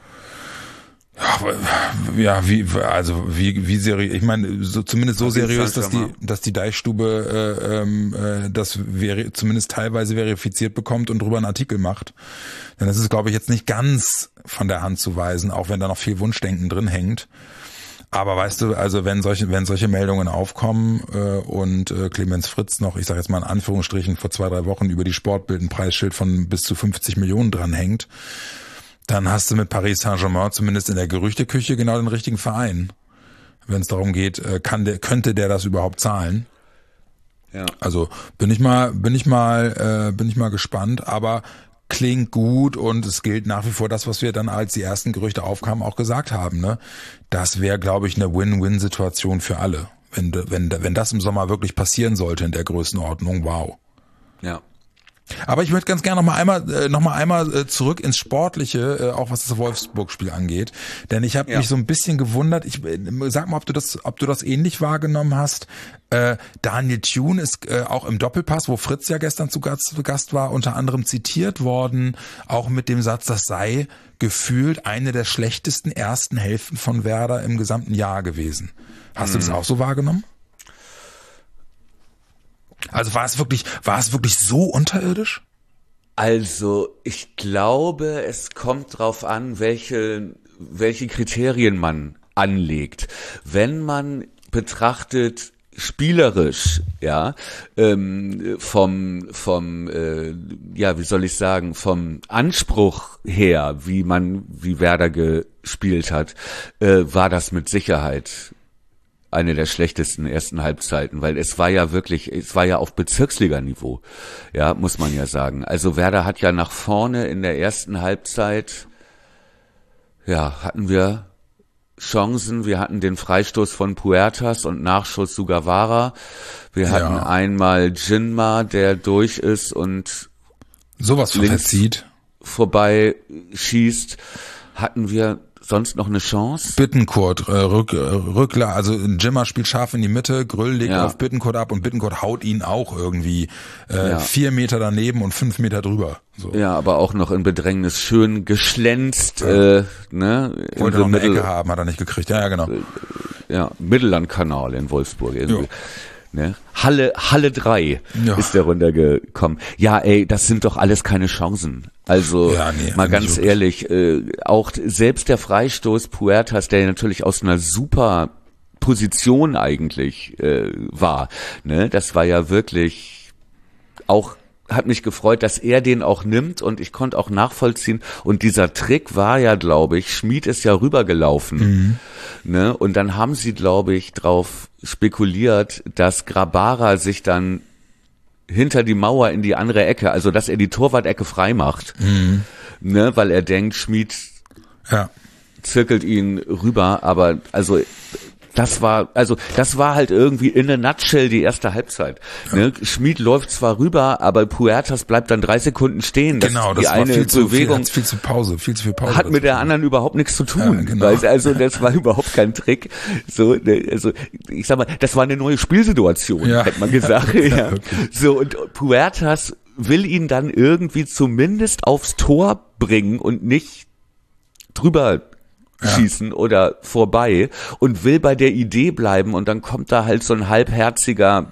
Ja, wie also wie wie seriös? Ich meine, so zumindest so seriös, dass die dass die Deichstube äh, äh, das wäre zumindest teilweise verifiziert bekommt und drüber einen Artikel macht. Denn das ist, glaube ich, jetzt nicht ganz von der Hand zu weisen, auch wenn da noch viel Wunschdenken drin hängt. Aber weißt du, also wenn solche wenn solche Meldungen aufkommen äh, und äh, Clemens Fritz noch, ich sage jetzt mal in Anführungsstrichen, vor zwei drei Wochen über die Sportbild ein Preisschild von bis zu fünfzig Millionen dranhängt, dann hast du mit Paris Saint-Germain zumindest in der Gerüchteküche genau den richtigen Verein. Wenn es darum geht, kann der, könnte der das überhaupt zahlen? Ja. Also bin ich mal, bin ich mal, äh, bin ich mal gespannt, aber klingt gut und es gilt nach wie vor das, was wir dann, als die ersten Gerüchte aufkamen, auch gesagt haben. Ne? Das wäre, glaube ich, eine Win-Win-Situation für alle. Wenn, wenn, wenn das im Sommer wirklich passieren sollte in der Größenordnung, wow. Ja. Aber ich möchte ganz gerne noch mal einmal äh, noch mal einmal äh, zurück ins Sportliche, äh, auch was das Wolfsburg-Spiel angeht, denn ich habe ja. mich so ein bisschen gewundert. Ich äh, sag mal, ob du das ob du das ähnlich wahrgenommen hast. Äh, Daniel Thune ist äh, auch im Doppelpass, wo Fritz ja gestern zu Gast, zu Gast war, unter anderem zitiert worden, auch mit dem Satz, das sei gefühlt eine der schlechtesten ersten Hälften von Werder im gesamten Jahr gewesen. Hast mhm. du das auch so wahrgenommen? Also war es wirklich, war es wirklich so unterirdisch? Also ich glaube, es kommt drauf an, welche, welche Kriterien man anlegt. Wenn man betrachtet, spielerisch, ja, ähm, vom, vom, äh, ja, wie soll ich sagen, vom Anspruch her, wie man, wie Werder gespielt hat, äh, war das mit Sicherheit eine der schlechtesten ersten Halbzeiten, weil es war ja wirklich, es war ja auf Bezirksliganiveau, ja, muss man ja sagen. Also Werder hat ja nach vorne in der ersten Halbzeit, ja, hatten wir Chancen. Wir hatten den Freistoß von Puertas und Nachschuss Sugawara. Wir hatten ja. einmal Jinma, der durch ist und sowas verzieht, vorbei schießt. Hatten wir sonst noch eine Chance? Bittencourt, äh, Rück, äh, Rückler, also Jinma spielt scharf in die Mitte, Grüll legt ja. auf Bittencourt ab und Bittencourt haut ihn auch irgendwie äh, ja. vier Meter daneben und fünf Meter drüber. So. Ja, aber auch noch in Bedrängnis schön geschlänzt. Ja. Äh, ne, wollte noch eine Ecke haben, hat er nicht gekriegt. Ja, ja, genau. Ja, Mittellandkanal in Wolfsburg irgendwie. Ne? Halle, Halle drei ja. ist der runtergekommen. Ja, ey, das sind doch alles keine Chancen. Also, ja, nee, mal ganz ehrlich, äh, auch selbst der Freistoß Puertas, der natürlich aus einer super Position eigentlich äh, war, ne, das war ja wirklich auch, hat mich gefreut, dass er den auch nimmt und ich konnte auch nachvollziehen und dieser Trick war ja, glaube ich, Schmid ist ja rübergelaufen, mhm. ne, und dann haben sie, glaube ich, drauf spekuliert, dass Grabara sich dann hinter die Mauer in die andere Ecke, also dass er die Torwart-Ecke frei macht, mhm. ne, weil er denkt, Schmid ja. zirkelt ihn rüber, aber also das war, also das war halt irgendwie in a nutshell die erste Halbzeit. Ja. Ne? Schmid läuft zwar rüber, aber Puertas bleibt dann drei Sekunden stehen. Das genau, das die war eine viel zu Bewegung viel, viel zu Pause, viel zu viel Pause. Hat mit der anderen überhaupt nichts zu tun. Ja, genau. Weil, also das war überhaupt kein Trick. So, ne, also ich sag mal, das war eine neue Spielsituation, ja. hat man gesagt. ja. Okay. So und Puertas will ihn dann irgendwie zumindest aufs Tor bringen und nicht drüber Ja. schießen oder vorbei und will bei der Idee bleiben und dann kommt da halt so ein halbherziger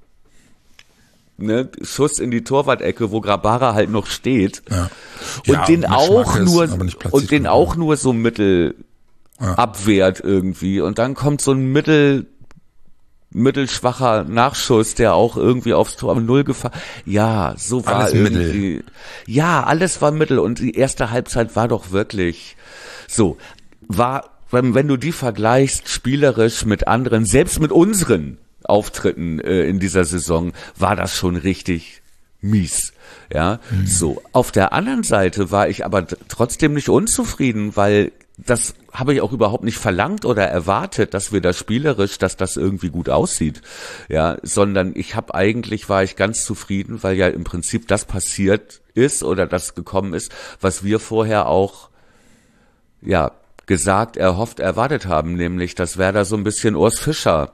ne, Schuss in die Torwart-Ecke, wo Grabara halt noch steht ja. und ja, den auch nur und den genug. auch nur so mittel ja. abwehrt irgendwie und dann kommt so ein mittel mittelschwacher Nachschuss, der auch irgendwie aufs Tor null gefahren. Ja, so war alles irgendwie. Mittel. Ja, alles war Mittel und die erste Halbzeit war doch wirklich so. War, wenn, wenn du die vergleichst, spielerisch mit anderen, selbst mit unseren Auftritten äh, in dieser Saison, war das schon richtig mies. Ja, mhm. so. Auf der anderen Seite war ich aber t- trotzdem nicht unzufrieden, weil das habe ich auch überhaupt nicht verlangt oder erwartet, dass wir da spielerisch, dass das irgendwie gut aussieht. Ja, sondern ich habe eigentlich, war ich ganz zufrieden, weil ja im Prinzip das passiert ist oder das gekommen ist, was wir vorher auch, ja, gesagt, erhofft, erwartet haben, nämlich, dass Werder so ein bisschen Urs Fischer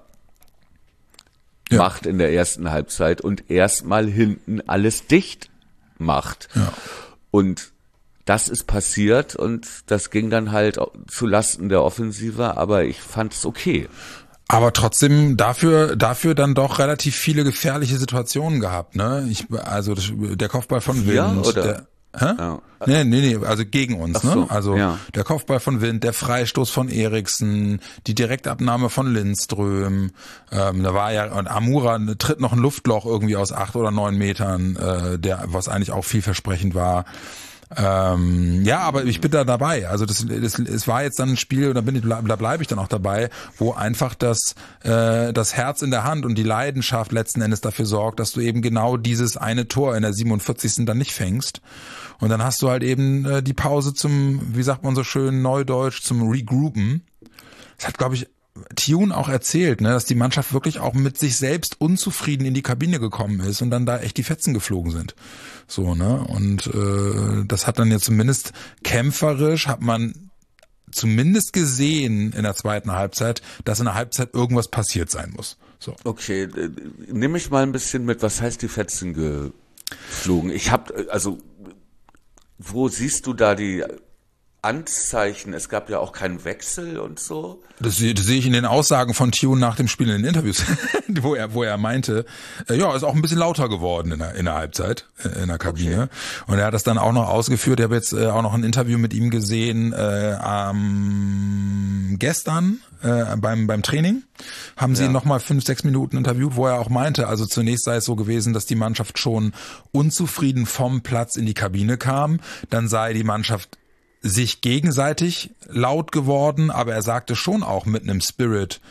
ja. macht in der ersten Halbzeit und erstmal hinten alles dicht macht. Ja. Und das ist passiert und das ging dann halt zu Lasten der Offensive, aber ich fand es okay. Aber trotzdem dafür dafür dann doch relativ viele gefährliche Situationen gehabt, ne? Ich also das, der Kopfball von Wind, ja, oder? Der, hä? Ja. Nee, nee, nee, also gegen uns, Ach so, ne? Also ja. der Kopfball von Wind, der Freistoß von Eriksen, die Direktabnahme von Lindström, ähm, da war ja, und Amura tritt noch ein Luftloch irgendwie aus acht oder neun Metern, äh, der, was eigentlich auch vielversprechend war. Ähm, ja, aber ich bin da dabei. Also das, das, es war jetzt dann ein Spiel, da bin ich, da bleibe ich dann auch dabei, wo einfach das, äh, das Herz in der Hand und die Leidenschaft letzten Endes dafür sorgt, dass du eben genau dieses eine Tor in der siebenundvierzigsten dann nicht fängst. Und dann hast du halt eben äh, die Pause zum, wie sagt man so schön neudeutsch, zum Regroupen. Das hat, glaube ich, Tune auch erzählt, ne, dass die Mannschaft wirklich auch mit sich selbst unzufrieden in die Kabine gekommen ist und dann da echt die Fetzen geflogen sind. So, ne? Und äh, das hat dann ja zumindest kämpferisch, hat man zumindest gesehen in der zweiten Halbzeit, dass in der Halbzeit irgendwas passiert sein muss. So. Okay, äh, nimm mich mal ein bisschen mit, was heißt die Fetzen geflogen? Ich hab, also, wo siehst du da die Anzeichen? Es gab ja auch keinen Wechsel und so. Das, das sehe ich in den Aussagen von Tune nach dem Spiel in den Interviews, wo er, wo er meinte, äh, ja, ist auch ein bisschen lauter geworden in der, in der Halbzeit, äh, in der Kabine. Okay. Und er hat das dann auch noch ausgeführt. Ich habe jetzt äh, auch noch ein Interview mit ihm gesehen, äh, ähm, gestern, äh, beim, beim Training. haben sie Ja. nochmal fünf, sechs Minuten interviewt, wo er auch meinte, also zunächst sei es so gewesen, dass die Mannschaft schon unzufrieden vom Platz in die Kabine kam, dann sei die Mannschaft sich gegenseitig laut geworden, aber er sagte schon auch mit einem Spirit,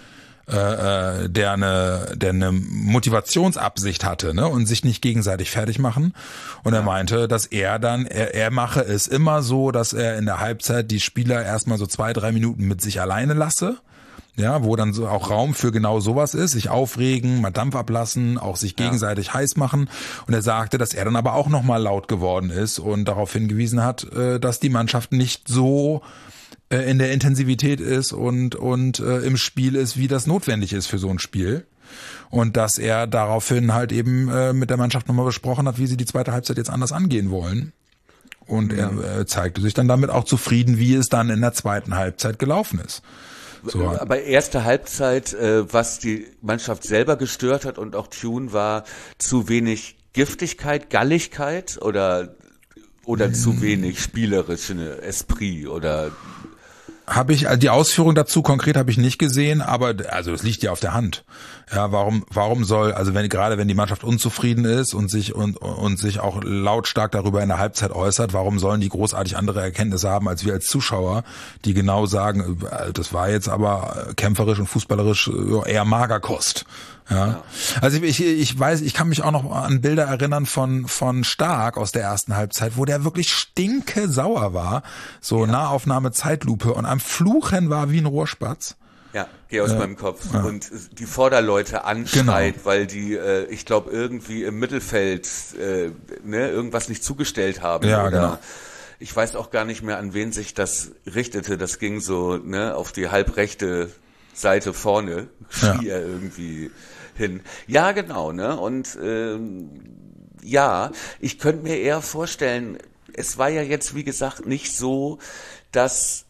äh, der eine, der eine Motivationsabsicht hatte, ne, und sich nicht gegenseitig fertig machen. Und er meinte, dass er dann, er, er mache es immer so, dass er in der Halbzeit die Spieler erstmal so zwei, drei Minuten mit sich alleine lasse. Ja, wo dann so auch Raum für genau sowas ist, sich aufregen, mal Dampf ablassen, auch sich gegenseitig ja. heiß machen. Und er sagte, dass er dann aber auch nochmal laut geworden ist und darauf hingewiesen hat, dass die Mannschaft nicht so in der Intensivität ist und und im Spiel ist, wie das notwendig ist für so ein Spiel. Und dass er daraufhin halt eben mit der Mannschaft nochmal besprochen hat, wie sie die zweite Halbzeit jetzt anders angehen wollen. Und er äh, zeigte sich dann damit auch zufrieden, wie es dann in der zweiten Halbzeit gelaufen ist. So. Aber erste Halbzeit, äh, was die Mannschaft selber gestört hat und auch Tune, war zu wenig Giftigkeit, Galligkeit oder oder hm. zu wenig spielerische Esprit oder Habe ich, also die Ausführung dazu konkret habe ich nicht gesehen, aber also es liegt ja auf der Hand. Ja, warum, warum soll, also wenn, gerade wenn die Mannschaft unzufrieden ist und sich, und, und sich auch lautstark darüber in der Halbzeit äußert, warum sollen die großartig andere Erkenntnisse haben als wir als Zuschauer, die genau sagen, das war jetzt aber kämpferisch und fußballerisch eher Magerkost. Ja. ja. Also ich, ich weiß, ich kann mich auch noch an Bilder erinnern von, von Stark aus der ersten Halbzeit, wo der wirklich stinke sauer war, so ja. Nahaufnahme Zeitlupe und am Fluchen war wie ein Rohrspatz. Ja, geh aus äh, meinem Kopf. Ja. Und die Vorderleute anschreit, genau. weil die, äh, ich glaube, irgendwie im Mittelfeld äh, ne, irgendwas nicht zugestellt haben. Ja, oder genau. Ich weiß auch gar nicht mehr, an wen sich das richtete. Das ging so ne auf die halbrechte Seite vorne, schrie ja. er irgendwie hin. Ja, genau, ne? Und ähm, ja, ich könnte mir eher vorstellen, es war ja jetzt, wie gesagt, nicht so, dass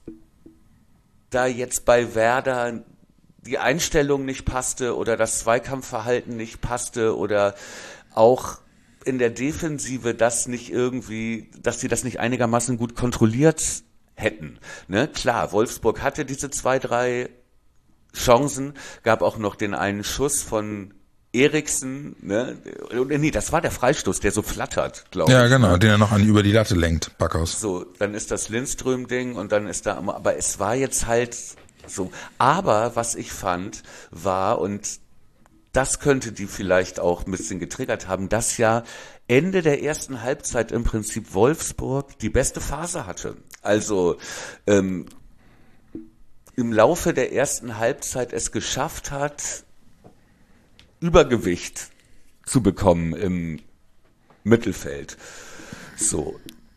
da jetzt bei Werder die Einstellung nicht passte oder das Zweikampfverhalten nicht passte oder auch in der Defensive das nicht irgendwie, dass sie das nicht einigermaßen gut kontrolliert hätten. Ne? Klar, Wolfsburg hatte diese zwei, drei Chancen, gab auch noch den einen Schuss von Eriksen, ne? Nee, das war der Freistoß, der so flattert, glaube ja, ich. Ja, genau, ne? den er noch an über die Latte lenkt, Backhaus. So, dann ist das Lindström-Ding und dann ist da, aber es war jetzt halt so. Aber was ich fand, war, und das könnte die vielleicht auch ein bisschen getriggert haben, dass ja Ende der ersten Halbzeit im Prinzip Wolfsburg die beste Phase hatte. Also, ähm, im Laufe der ersten Halbzeit es geschafft hat, Übergewicht zu bekommen im Mittelfeld. So.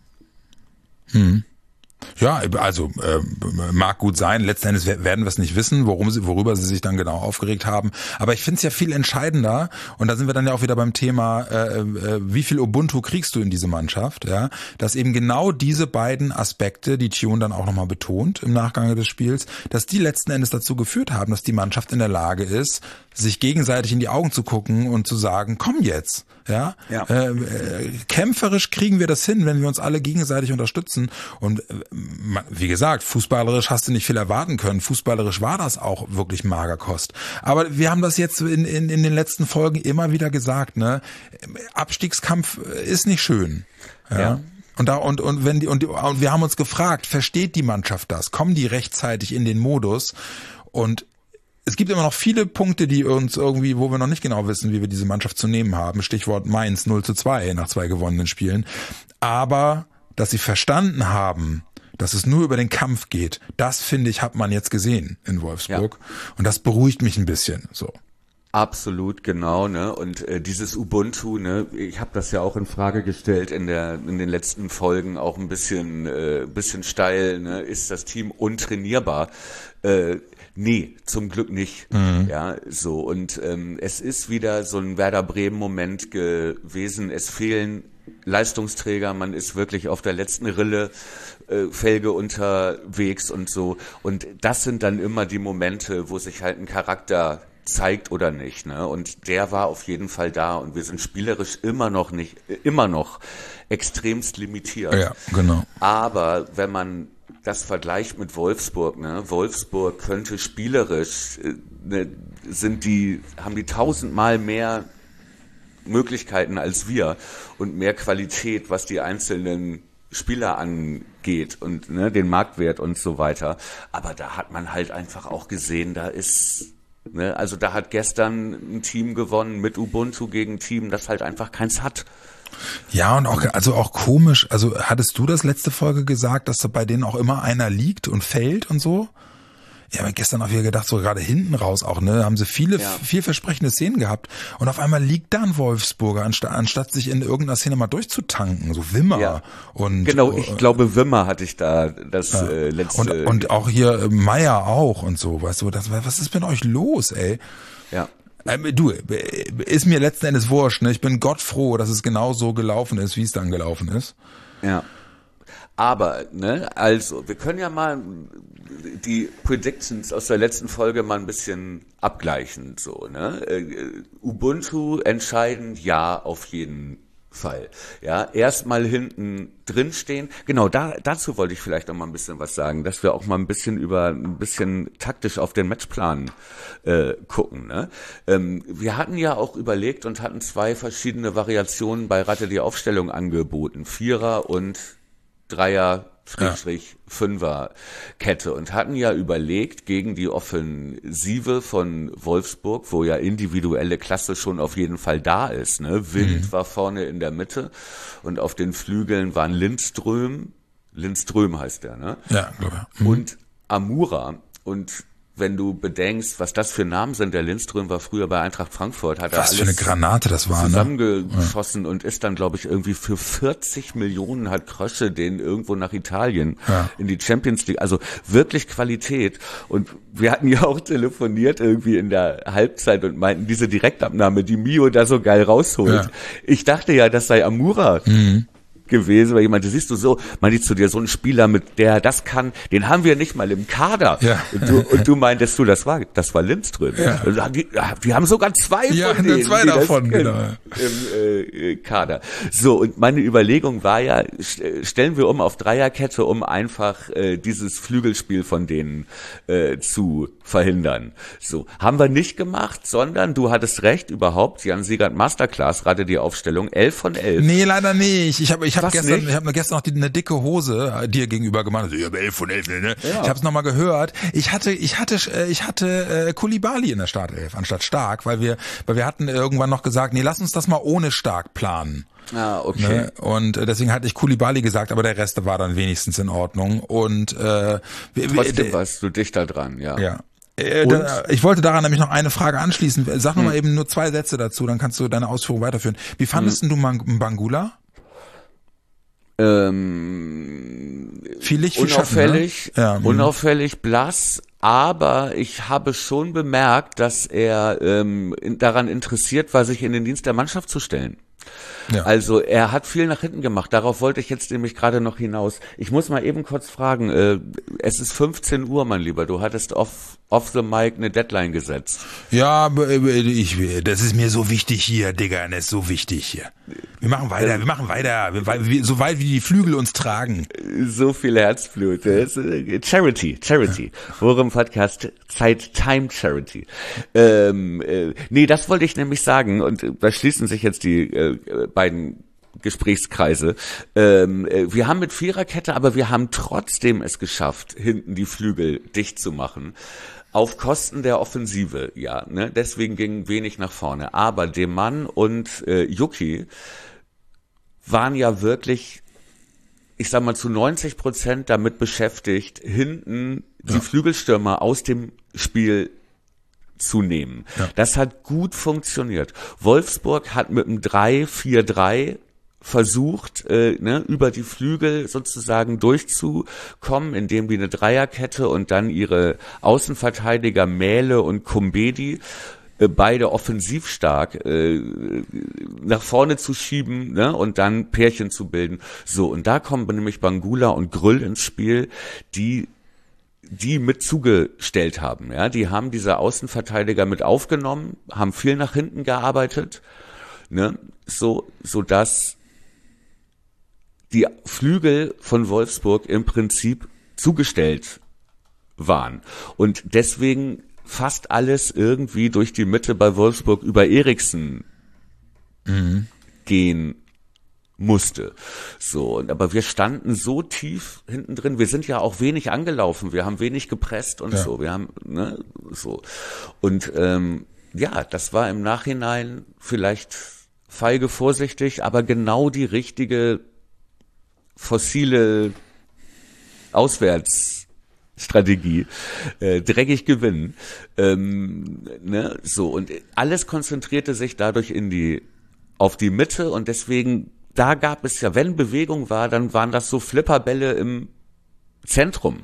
Hm. Ja, also äh, mag gut sein. Letzten Endes werden wir es nicht wissen, worum sie, worüber sie sich dann genau aufgeregt haben. Aber ich finde es ja viel entscheidender. Und da sind wir dann ja auch wieder beim Thema, äh, äh, wie viel Ubuntu kriegst du in diese Mannschaft? Ja, dass eben genau diese beiden Aspekte, die Tune dann auch nochmal betont im Nachgang des Spiels, dass die letzten Endes dazu geführt haben, dass die Mannschaft in der Lage ist, sich gegenseitig in die Augen zu gucken und zu sagen, komm jetzt. Ja, ja. Äh, äh, kämpferisch kriegen wir das hin, wenn wir uns alle gegenseitig unterstützen. Und äh, wie gesagt, fußballerisch hast du nicht viel erwarten können. Fußballerisch war das auch wirklich Magerkost. Aber wir haben das jetzt in, in, in den letzten Folgen immer wieder gesagt, ne? Abstiegskampf ist nicht schön. Ja. ja. Und da und und wenn die und, die, und wir haben uns gefragt, versteht die Mannschaft das? Kommen die rechtzeitig in den Modus? Und es gibt immer noch viele Punkte, die uns irgendwie, wo wir noch nicht genau wissen, wie wir diese Mannschaft zu nehmen haben. Stichwort Mainz null zu zwei nach zwei gewonnenen Spielen. Aber, dass sie verstanden haben, dass es nur über den Kampf geht, das, finde ich, hat man jetzt gesehen in Wolfsburg. Ja. Und das beruhigt mich ein bisschen, so. Absolut, genau, ne? Und äh, dieses Ubuntu, ne? Ich habe das ja auch in Frage gestellt in der in den letzten Folgen, auch ein bisschen äh, bisschen steil, ne? Ist das Team untrainierbar? Äh, nee, zum Glück nicht. Mhm. Ja, so, und ähm, es ist wieder so ein Werder Bremen Moment gewesen. Es fehlen Leistungsträger, man ist wirklich auf der letzten Rille, äh, Felge unterwegs und so. Und das sind dann immer die Momente, wo sich halt ein Charakter zeigt oder nicht, ne? Und der war auf jeden Fall da und wir sind spielerisch immer noch nicht, immer noch extremst limitiert. Ja, genau. Aber wenn man das vergleicht mit Wolfsburg, ne? Wolfsburg könnte spielerisch, äh, ne, sind die, haben die tausendmal mehr Möglichkeiten als wir und mehr Qualität, was die einzelnen Spieler angeht und ne, den Marktwert und so weiter. Aber da hat man halt einfach auch gesehen, da ist, ne, also da hat gestern ein Team gewonnen mit Ubuntu gegen ein Team, das halt einfach keins hat. Ja, und auch, also auch komisch, also hattest du das letzte Folge gesagt, dass da bei denen auch immer einer liegt und fällt und so? Ja, aber gestern auch wieder gedacht, so gerade hinten raus auch, ne, haben sie viele, ja. vielversprechende Szenen gehabt und auf einmal liegt da ein Wolfsburger, anstatt, anstatt sich in irgendeiner Szene mal durchzutanken, so Wimmer ja. und. Genau, ich äh, glaube Wimmer hatte ich da das ja. äh, letzte. Und, und auch hier äh, Meier auch und so, weißt du, das, was ist mit euch los, ey? Ja. Ähm, du, ist mir letzten Endes wurscht, ne, ich bin Gott froh, dass es genau so gelaufen ist, wie es dann gelaufen ist. Ja. Aber, ne, also, wir können ja mal die Predictions aus der letzten Folge mal ein bisschen abgleichen, so, ne. Uh, Ubuntu entscheidend, ja, auf jeden Fall. Ja, erstmal hinten drin stehen. Genau, da, dazu wollte ich vielleicht noch mal ein bisschen was sagen, dass wir auch mal ein bisschen über, ein bisschen taktisch auf den Matchplan äh, gucken, ne. Ähm, wir hatten ja auch überlegt und hatten zwei verschiedene Variationen bei Ratte die Aufstellung angeboten. Vierer und Dreier, Schrägstrich, Fünfer Kette und hatten ja überlegt, gegen die Offensive von Wolfsburg, wo ja individuelle Klasse schon auf jeden Fall da ist, ne? Wind mhm. war vorne in der Mitte und auf den Flügeln waren Lindström, Lindström heißt der, ne? Ja, glaube ich. Mhm. Und Amura. Und wenn du bedenkst, was das für Namen sind, der Lindström war früher bei Eintracht Frankfurt, hat er was alles für eine Granate das war, zusammengeschossen ne? und ist dann, glaube ich, irgendwie für vierzig Millionen hat Krösche den irgendwo nach Italien ja. in die Champions League, also wirklich Qualität. Und wir hatten ja auch telefoniert irgendwie in der Halbzeit und meinten, diese Direktabnahme, die Mio da so geil rausholt. Ja. Ich dachte ja, das sei Amura. Mhm. gewesen, weil jemand, siehst du so, meinte ich zu dir, so ein Spieler, mit der das kann, den haben wir nicht mal im Kader. Ja. Und, du, und du meintest du, das war, das war Lindström. Ja. Die, die haben sogar zwei ja, von denen, zwei davon, genau. im äh, Kader. So, und meine Überlegung war ja, stellen wir um auf Dreierkette, um einfach äh, dieses Flügelspiel von denen äh, zu verhindern. So, haben wir nicht gemacht, sondern du hattest recht, überhaupt, Jan Siegert Masterclass, gerade die Aufstellung, elf von elf. Nee, leider nicht. Ich habe ich hab gestern, nicht? ich hab mir gestern noch die, eine dicke Hose dir gegenüber gemacht. Also, ich habe elf von elf, ne? Ja. Ich habe es nochmal gehört. Ich hatte, ich hatte, ich hatte äh, Koulibaly in der Startelf anstatt Stark, weil wir, weil wir hatten irgendwann noch gesagt, nee, lass uns das mal ohne Stark planen. Ah, okay. Ne? Und äh, deswegen hatte ich Koulibaly gesagt, aber der Rest war dann wenigstens in Ordnung. Und äh, trotzdem äh, warst du dichter dran, ja. Ja. Äh, da, ich wollte daran nämlich noch eine Frage anschließen. Sag hm. mal eben nur zwei Sätze dazu, dann kannst du deine Ausführung weiterführen. Wie fandest hm. du Bangula? Ähm, viel Licht, viel unauffällig, Schatten, ne? ja, unauffällig, blass, aber ich habe schon bemerkt, dass er ähm, in, daran interessiert war, sich in den Dienst der Mannschaft zu stellen. Ja. Also er hat viel nach hinten gemacht, darauf wollte ich jetzt nämlich gerade noch hinaus. Ich muss mal eben kurz fragen, äh, es ist fünfzehn Uhr, mein Lieber, du hattest off, off the mic eine Deadline gesetzt. Ja, ich, das ist mir so wichtig hier, Digga, das ist so wichtig hier. Wir machen weiter, wir machen weiter, wir, so weit wie die Flügel uns tragen. So viel Herzblut. Charity, Charity. Worum Podcast Zeit Time Charity. Ähm, äh, nee, das wollte ich nämlich sagen und da schließen sich jetzt die äh, beiden Gesprächskreise. Ähm, äh, wir haben mit Viererkette, aber wir haben trotzdem es geschafft, hinten die Flügel dicht zu machen. Auf Kosten der Offensive, ja, ne? Deswegen ging wenig nach vorne. Aber Demann und äh, Yuki waren ja wirklich, ich sag mal, zu neunzig Prozent damit beschäftigt, hinten ja. die Flügelstürmer aus dem Spiel zu nehmen. Ja. Das hat gut funktioniert. Wolfsburg hat mit einem drei vier drei versucht, äh, ne, über die Flügel sozusagen durchzukommen, indem die eine Dreierkette und dann ihre Außenverteidiger Mähle und Kumbedi, äh, beide offensiv stark, äh, nach vorne zu schieben, ne, und dann Pärchen zu bilden. So, und da kommen nämlich Bangula und Grüll ins Spiel, die die mit zugestellt haben, ja, die haben diese Außenverteidiger mit aufgenommen, haben viel nach hinten gearbeitet, ne, so, so dass die Flügel von Wolfsburg im Prinzip zugestellt waren. Und deswegen fast alles irgendwie durch die Mitte bei Wolfsburg über Eriksen mhm. gehen musste. So, und aber wir standen so tief hinten drin. Wir sind ja auch wenig angelaufen. Wir haben wenig gepresst und ja. so. Wir haben, ne, so. Und, ähm, ja, das war im Nachhinein vielleicht feige vorsichtig, aber genau die richtige fossile Auswärtsstrategie, äh, dreckig gewinnen, ähm, ne, so, und alles konzentrierte sich dadurch in die, auf die Mitte, und deswegen, da gab es ja, wenn Bewegung war, dann waren das so Flipperbälle im Zentrum.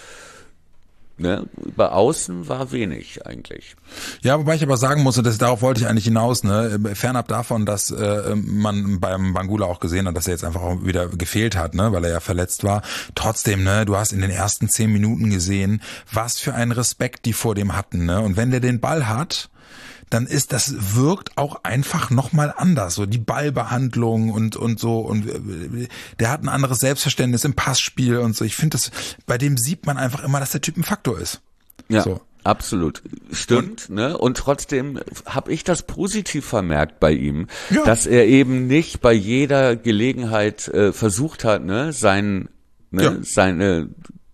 Ne, über außen war wenig eigentlich. Ja, wobei ich aber sagen muss, und das, darauf wollte ich eigentlich hinaus, ne, fernab davon, dass äh, man beim Bangula auch gesehen hat, dass er jetzt einfach auch wieder gefehlt hat, ne, weil er ja verletzt war. Trotzdem, ne, du hast in den ersten zehn Minuten gesehen, was für einen Respekt die vor dem hatten, ne, und wenn der den Ball hat, dann ist das, wirkt auch einfach nochmal anders, so die Ballbehandlung und und so, und der hat ein anderes Selbstverständnis im Passspiel und so. Ich finde, das, bei dem sieht man einfach immer, dass der Typ ein Faktor ist. Ja, so. Absolut. Stimmt, und, ne? Und trotzdem habe ich das positiv vermerkt bei ihm, ja. dass er eben nicht bei jeder Gelegenheit äh, versucht hat, ne, sein, ne, ja. seine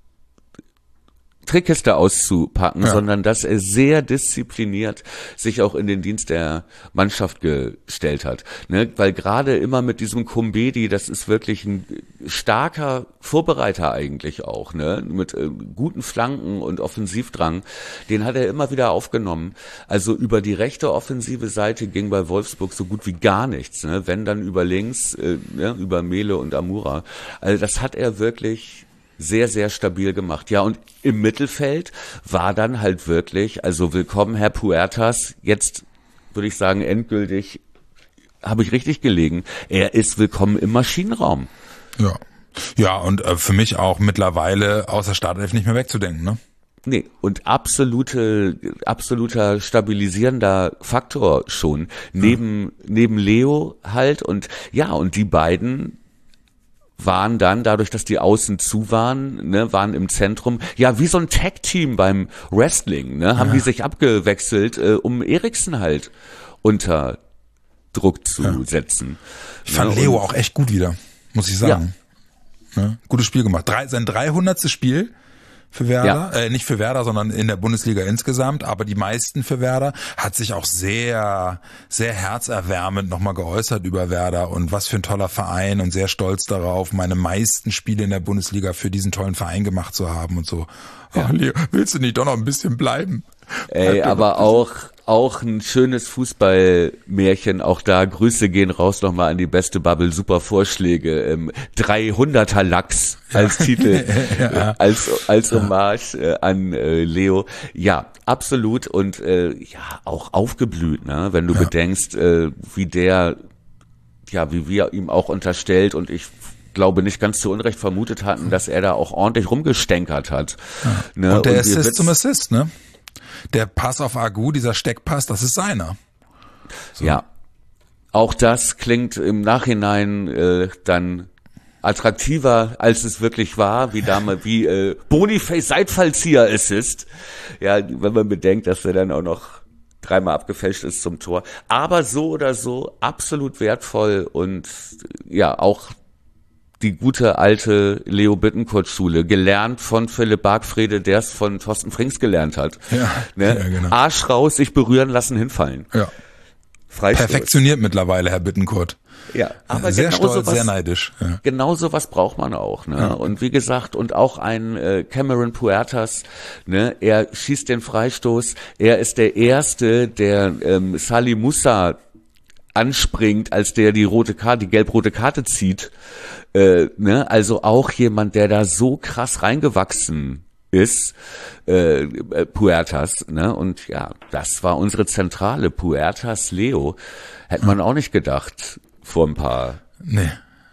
Trickkiste auszupacken, ja. sondern dass er sehr diszipliniert sich auch in den Dienst der Mannschaft gestellt hat. Ne? Weil gerade immer mit diesem Kumbedi, das ist wirklich ein starker Vorbereiter eigentlich auch, ne? Mit äh, guten Flanken und Offensivdrang, den hat er immer wieder aufgenommen. Also über die rechte offensive Seite ging bei Wolfsburg so gut wie gar nichts, ne? Wenn dann über links, äh, ja, über Mele und Amura. Also das hat er wirklich sehr, sehr stabil gemacht. Ja, und im Mittelfeld war dann halt wirklich, also willkommen Herr Puertas, jetzt würde ich sagen endgültig, habe ich richtig gelegen, er ist willkommen im Maschinenraum. Ja, ja, und äh, für mich auch mittlerweile außer Startelf nicht mehr wegzudenken, ne? Nee, und absolute, absoluter stabilisierender Faktor schon, neben, ja. neben Leo halt, und ja, und die beiden waren dann, dadurch, dass die Außen zu waren, ne, waren im Zentrum, ja, wie so ein Tag-Team beim Wrestling, ne, haben ja. die sich abgewechselt, äh, um Eriksen halt unter Druck zu ja. setzen. Ich fand ja, Leo auch echt gut wieder, muss ich sagen. Ja. Ja, gutes Spiel gemacht. Drei, sein dreihundertstes Spiel für Werder, ja. äh, nicht für Werder, sondern in der Bundesliga insgesamt, aber die meisten für Werder, hat sich auch sehr, sehr herzerwärmend nochmal geäußert über Werder und was für ein toller Verein und sehr stolz darauf, meine meisten Spiele in der Bundesliga für diesen tollen Verein gemacht zu haben und so. Ja. Ach, Leo, willst du nicht doch noch ein bisschen bleiben? Ey, aber auch, auch ein schönes Fußballmärchen, auch da Grüße gehen raus nochmal an die beste Bubble, super Vorschläge, ähm, dreihunderter Lachs als ja. Titel, ja. als, als Hommage äh, an äh, Leo. Ja, absolut, und äh, ja, auch aufgeblüht, ne, wenn du ja. bedenkst, äh, wie der, ja, wie wir ihm auch unterstellt, und ich glaube nicht ganz zu Unrecht vermutet hatten, dass er da auch ordentlich rumgestänkert hat. Ja. Ne? Und der und Assist zum Assist, ne? Der Pass auf Agu, dieser Steckpass, das ist seiner. So. Ja, auch das klingt im Nachhinein äh, dann attraktiver, als es wirklich war, wie damals, wie äh, Boniface Seitfallzieher Assist. Ja, wenn man bedenkt, dass er dann auch noch dreimal abgefälscht ist zum Tor. Aber so oder so absolut wertvoll, und ja, auch die gute alte Leo Bittencourt-Schule, gelernt von Philipp Bargfrede, der es von Thorsten Frings gelernt hat. Ja, ne? ja, genau. Arsch raus, sich berühren lassen, hinfallen. Ja. Freistoß. Perfektioniert mittlerweile, Herr Bittencourt. Ja, aber sehr genau stolz, sowas, sehr neidisch. Ja. Genau sowas braucht man auch, ne? Ja. Und wie gesagt, und auch ein äh, Cameron Puertas, ne? Er schießt den Freistoß. Er ist der Erste, der ähm, Salih Musa anspringt, als der die rote Karte, die gelb-rote Karte zieht. Äh, ne? Also auch jemand, der da so krass reingewachsen ist, äh, äh, Puertas, ne? Und ja, das war unsere Zentrale, Puertas, Leo. Hätte man auch nicht gedacht vor ein paar nee.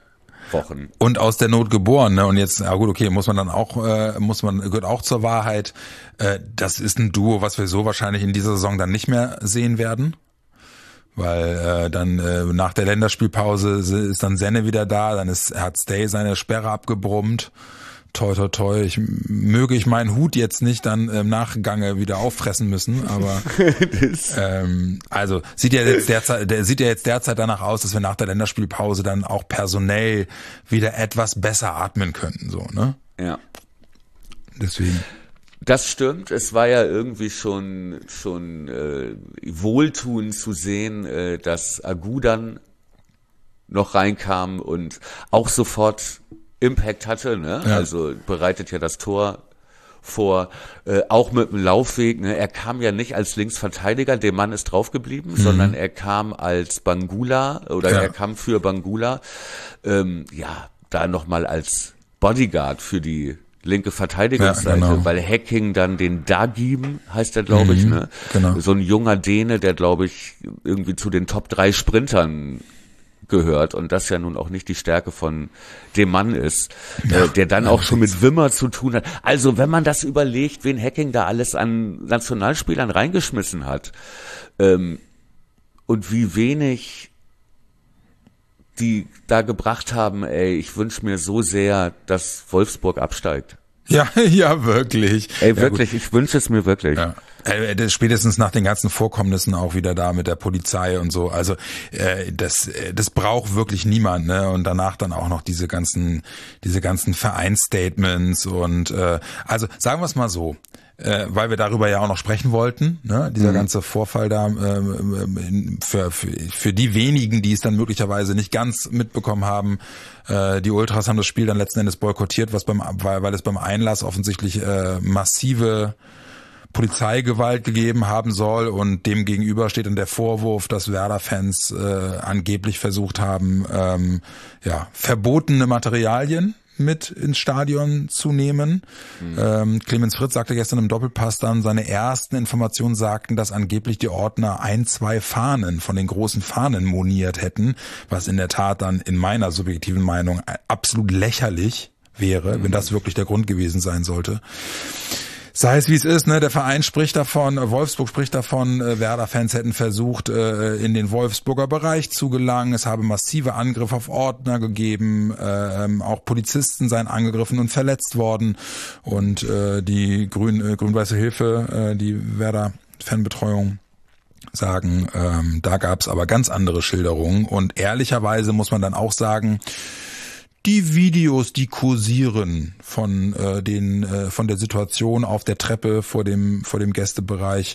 Wochen. Und aus der Not geboren, ne? Und jetzt, ja gut, okay, muss man dann auch, äh, muss man, gehört auch zur Wahrheit, äh, das ist ein Duo, was wir so wahrscheinlich in dieser Saison dann nicht mehr sehen werden. Weil äh, dann äh, nach der Länderspielpause ist dann Senne wieder da, dann ist hat Stay seine Sperre abgebrummt. toi toi toi, ich möge ich meinen Hut jetzt nicht dann im Nachgange wieder auffressen müssen, aber ähm, also sieht ja jetzt derzeit, der sieht ja jetzt derzeit danach aus, dass wir nach der Länderspielpause dann auch personell wieder etwas besser atmen könnten, so, ne? Ja. Deswegen. Das stimmt. Es war ja irgendwie schon schon äh, wohltuend zu sehen, äh, dass Agu dann noch reinkam und auch sofort Impact hatte, ne? Ja. Also bereitet ja das Tor vor, äh, auch mit dem Laufweg, ne? Er kam ja nicht als Linksverteidiger, der Mann ist draufgeblieben, mhm. sondern er kam als Bangula oder ja. er kam für Bangula, ähm, ja, da nochmal als Bodyguard für die linke Verteidigungsseite, ja, genau. weil Hacking dann den Dagim, heißt der, glaube mhm, ich, ne? Genau. So ein junger Däne, der, glaube ich, irgendwie zu den Top drei Sprintern gehört und das ja nun auch nicht die Stärke von dem Mann ist, ja, äh, der dann ja, auch schon mit Wimmer zu tun hat. Also wenn man das überlegt, wen Hacking da alles an Nationalspielern reingeschmissen hat ähm, und wie wenig die da gebracht haben, ey, ich wünsche mir so sehr, dass Wolfsburg absteigt. Ja, ja, wirklich. Ey, ja, wirklich, gut. Ich wünsche es mir wirklich. Ja. Äh, spätestens nach den ganzen Vorkommnissen auch wieder da mit der Polizei und so. Also äh, das, das braucht wirklich niemand, ne? Und danach dann auch noch diese ganzen, diese ganzen Vereinsstatements und äh, also sagen wir es mal so. Äh, weil wir darüber ja auch noch sprechen wollten, ne? Dieser mhm. ganze Vorfall da äh, für, für für die wenigen, die es dann möglicherweise nicht ganz mitbekommen haben, äh, die Ultras haben das Spiel dann letzten Endes boykottiert, was beim weil, weil es beim Einlass offensichtlich äh, massive Polizeigewalt gegeben haben soll und dem gegenüber steht dann der Vorwurf, dass Werder-Fans äh, angeblich versucht haben, ähm, ja verbotene Materialien mit ins Stadion zu nehmen. Mhm. Ähm, Clemens Fritz sagte gestern im Doppelpass dann, seine ersten Informationen sagten, dass angeblich die Ordner ein, zwei Fahnen von den großen Fahnen moniert hätten, was in der Tat dann in meiner subjektiven Meinung absolut lächerlich wäre, mhm. wenn das wirklich der Grund gewesen sein sollte. Sei es wie es ist, ne, der Verein spricht davon, Wolfsburg spricht davon, äh, Werder-Fans hätten versucht, äh, in den Wolfsburger Bereich zu gelangen. Es habe massive Angriffe auf Ordner gegeben, äh, auch Polizisten seien angegriffen und verletzt worden. Und äh, die Grün, äh, Grün-Weiße Hilfe, äh, die Werder-Fanbetreuung, sagen, ähm, da gab es aber ganz andere Schilderungen. Und ehrlicherweise muss man dann auch sagen, die Videos, die kursieren von äh, den äh, von der Situation auf der Treppe vor dem vor dem Gästebereich,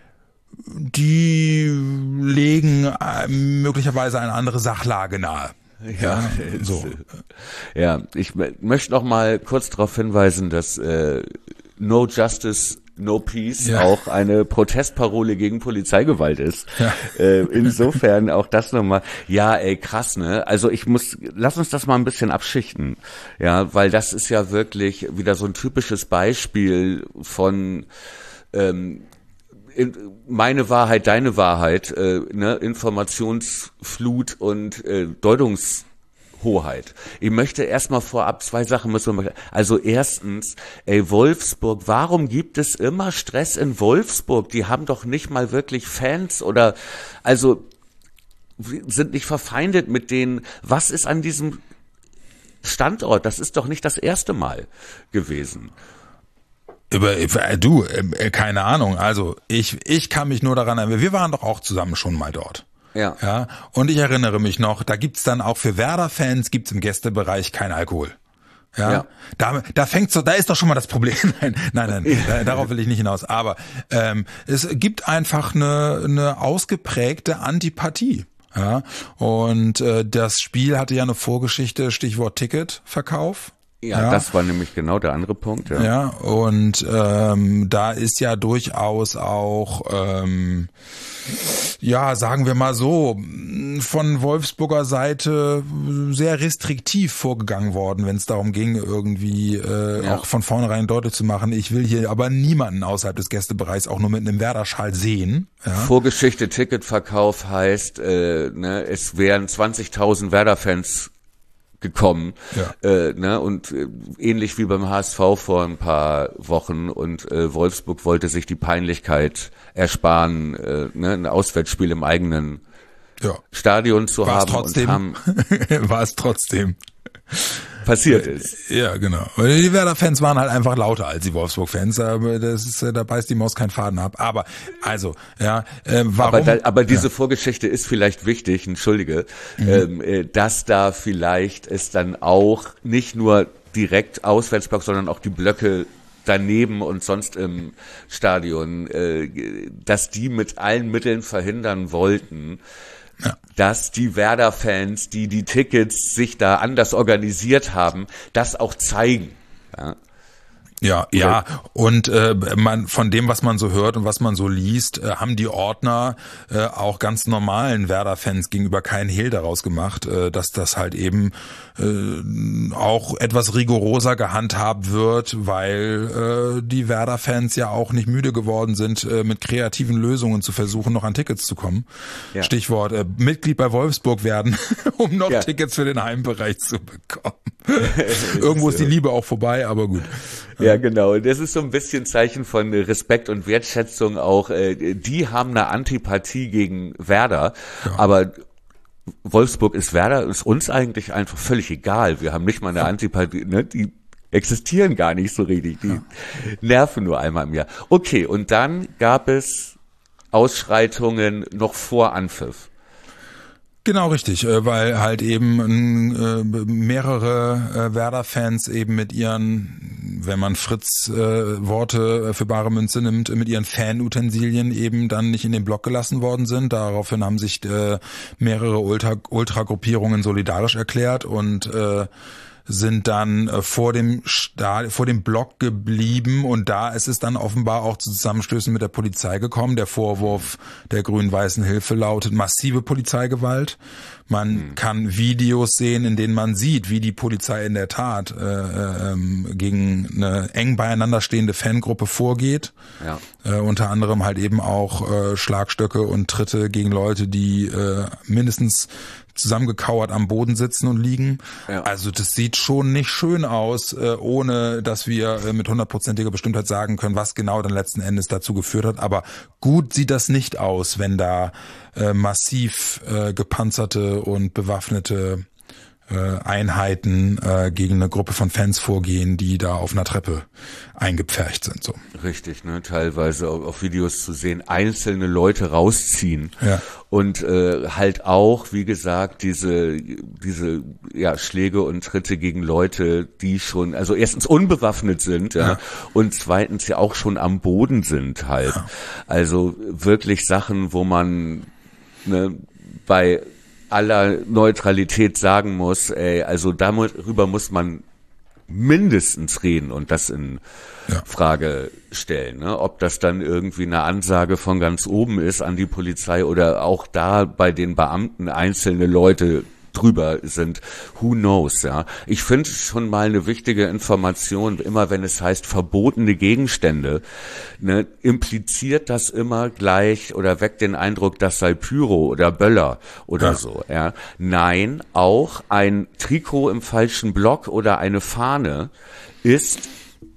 die legen äh, möglicherweise eine andere Sachlage nahe. Ja, ja, so. Ja, ich möchte noch mal kurz darauf hinweisen, dass äh, No Justice, No Peace ja. auch eine Protestparole gegen Polizeigewalt ist. Ja. Äh, insofern auch das nochmal. Ja, ey, krass, ne? Also ich muss, lass uns das mal ein bisschen abschichten. Ja, weil das ist ja wirklich wieder so ein typisches Beispiel von ähm, in, meine Wahrheit, deine Wahrheit, äh, ne? Informationsflut und äh, Deutungs Hoheit. Ich möchte erstmal vorab zwei Sachen müssen wir machen. Also erstens, ey, Wolfsburg, warum gibt es immer Stress in Wolfsburg? Die haben doch nicht mal wirklich Fans oder, also, sind nicht verfeindet mit denen. Was ist an diesem Standort? Das ist doch nicht das erste Mal gewesen. Über, du, keine Ahnung. Also, ich, ich kann mich nur daran erinnern, wir waren doch auch zusammen schon mal dort. Ja. Ja. Und ich erinnere mich noch, da gibt's dann auch für Werder-Fans gibt's im Gästebereich kein Alkohol. Ja. ja. Da, da fängt's so, da ist doch schon mal das Problem. Nein, nein, nein, da, darauf will ich nicht hinaus. Aber ähm, es gibt einfach eine, eine ausgeprägte Antipathie. Ja. Und äh, das Spiel hatte ja eine Vorgeschichte, Stichwort Ticketverkauf. Ja, ja, das war nämlich genau der andere Punkt. Ja, ja und ähm, da ist ja durchaus auch, ähm, ja, sagen wir mal so, von Wolfsburger Seite sehr restriktiv vorgegangen worden, wenn es darum ging, irgendwie äh, ja. auch von vornherein deutlich zu machen, ich will hier aber niemanden außerhalb des Gästebereichs auch nur mit einem Werder-Schal sehen. Ja. Vorgeschichte Ticketverkauf heißt, äh, ne, es wären zwanzigtausend Werder-Fans gekommen, ja. äh, ne, und äh, ähnlich wie beim H S V vor ein paar Wochen und äh, Wolfsburg wollte sich die Peinlichkeit ersparen, äh, ne, ein Auswärtsspiel im eigenen ja. Stadion zu War's haben. Trotzdem? Und haben war es trotzdem. passiert ist. Ja, genau. Die Werder-Fans waren halt einfach lauter als die Wolfsburg-Fans, aber das ist, da beißt die Maus keinen Faden ab. Aber, also, ja, äh, warum? Aber, da, aber diese ja. Vorgeschichte ist vielleicht wichtig, entschuldige, Mhm. ähm, äh, dass da vielleicht es dann auch nicht nur direkt Auswärtsblock, sondern auch die Blöcke daneben und sonst im Stadion, äh, dass die mit allen Mitteln verhindern wollten, ja. dass die Werder-Fans, die die Tickets sich da anders organisiert haben, das auch zeigen. Ja. Ja, ja, und äh, man von dem, was man so hört und was man so liest, äh, haben die Ordner äh, auch ganz normalen Werder-Fans gegenüber keinen Hehl daraus gemacht, äh, dass das halt eben äh, auch etwas rigoroser gehandhabt wird, weil äh, die Werder-Fans ja auch nicht müde geworden sind, äh, mit kreativen Lösungen zu versuchen, noch an Tickets zu kommen. Ja. Stichwort äh, Mitglied bei Wolfsburg werden, um noch ja. Tickets für den Heimbereich zu bekommen. Irgendwo ist die Liebe auch vorbei, aber gut. Ja, genau. Das ist so ein bisschen Zeichen von Respekt und Wertschätzung auch. Die haben eine Antipathie gegen Werder, ja. aber Wolfsburg ist Werder, ist uns eigentlich einfach völlig egal. Wir haben nicht mal eine Antipathie, ne? Die existieren gar nicht so richtig. Die ja. nerven nur einmal im Jahr. Okay, und dann gab es Ausschreitungen noch vor Anpfiff. Genau, richtig, weil halt eben äh, mehrere äh, Werder-Fans eben mit ihren, wenn man Fritz äh, Worte für bare Münze nimmt, mit ihren Fanutensilien eben dann nicht in den Block gelassen worden sind. Daraufhin haben sich äh, mehrere Ultra, Ultra-Gruppierungen solidarisch erklärt und äh, sind dann äh, vor dem Sta- vor dem Block geblieben und da ist es dann offenbar auch zu Zusammenstößen mit der Polizei gekommen. Der Vorwurf der grün-weißen Hilfe lautet massive Polizeigewalt. Man mhm. kann Videos sehen, in denen man sieht, wie die Polizei in der Tat äh, ähm, gegen eine eng beieinander stehende Fangruppe vorgeht. Ja. Äh, unter anderem halt eben auch äh, Schlagstöcke und Tritte gegen Leute, die äh, mindestens zusammengekauert am Boden sitzen und liegen. Ja. Also das sieht schon nicht schön aus, äh, ohne dass wir äh, mit hundertprozentiger Bestimmtheit sagen können, was genau dann letzten Endes dazu geführt hat. Aber gut sieht das nicht aus, wenn da äh, massiv äh, gepanzerte und bewaffnete äh, Einheiten äh, gegen eine Gruppe von Fans vorgehen, die da auf einer Treppe eingepfercht sind. So. Richtig, ne? Teilweise auf, auf Videos zu sehen, einzelne Leute rausziehen. Ja. Und äh, halt auch, wie gesagt, diese diese ja Schläge und Tritte gegen Leute, die schon, also erstens unbewaffnet sind, ja, ja. und zweitens ja auch schon am Boden sind halt. Ja. Also wirklich Sachen, wo man ne, bei aller Neutralität sagen muss, ey, also darüber muss man mindestens reden und das in ja. Frage stellen, ne? Ob das dann irgendwie eine Ansage von ganz oben ist an die Polizei oder auch da bei den Beamten einzelne Leute drüber sind, who knows, ja. Ich finde es schon mal eine wichtige Information, immer wenn es heißt verbotene Gegenstände, ne, impliziert das immer gleich oder weckt den Eindruck, das sei Pyro oder Böller oder ja. so, ja. Nein, auch ein Trikot im falschen Block oder eine Fahne ist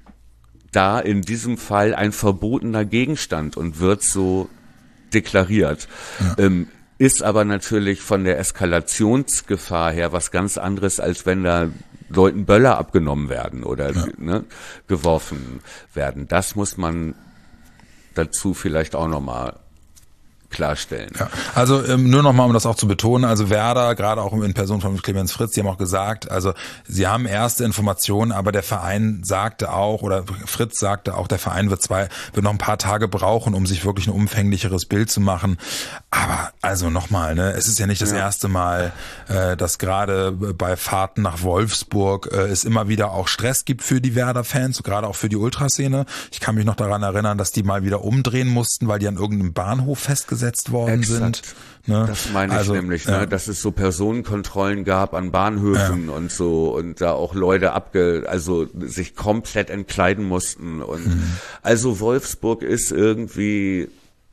da in diesem Fall ein verbotener Gegenstand und wird so deklariert. Ja. Ähm, ist aber natürlich von der Eskalationsgefahr her was ganz anderes, als wenn da Leuten Böller abgenommen werden oder ja. ne, geworfen werden. Das muss man dazu vielleicht auch nochmal klarstellen. Ja, also ähm, nur nochmal, um das auch zu betonen, also Werder, gerade auch in Person von Clemens Fritz, die haben auch gesagt, also sie haben erste Informationen, aber der Verein sagte auch, oder Fritz sagte auch, der Verein wird zwei, wird noch ein paar Tage brauchen, um sich wirklich ein umfänglicheres Bild zu machen. Aber also nochmal, ne, es ist ja nicht das ja. erste Mal, äh, dass gerade bei Fahrten nach Wolfsburg äh, es immer wieder auch Stress gibt für die Werder-Fans, gerade auch für die Ultraszene. Ich kann mich noch daran erinnern, dass die mal wieder umdrehen mussten, weil die an irgendeinem Bahnhof festgesetzt worden Exakt. sind. Ne? Das meine ich also, nämlich, ne? Ja. dass es so Personenkontrollen gab an Bahnhöfen ja. und so und da auch Leute abge, also sich komplett entkleiden mussten und mhm. also Wolfsburg ist irgendwie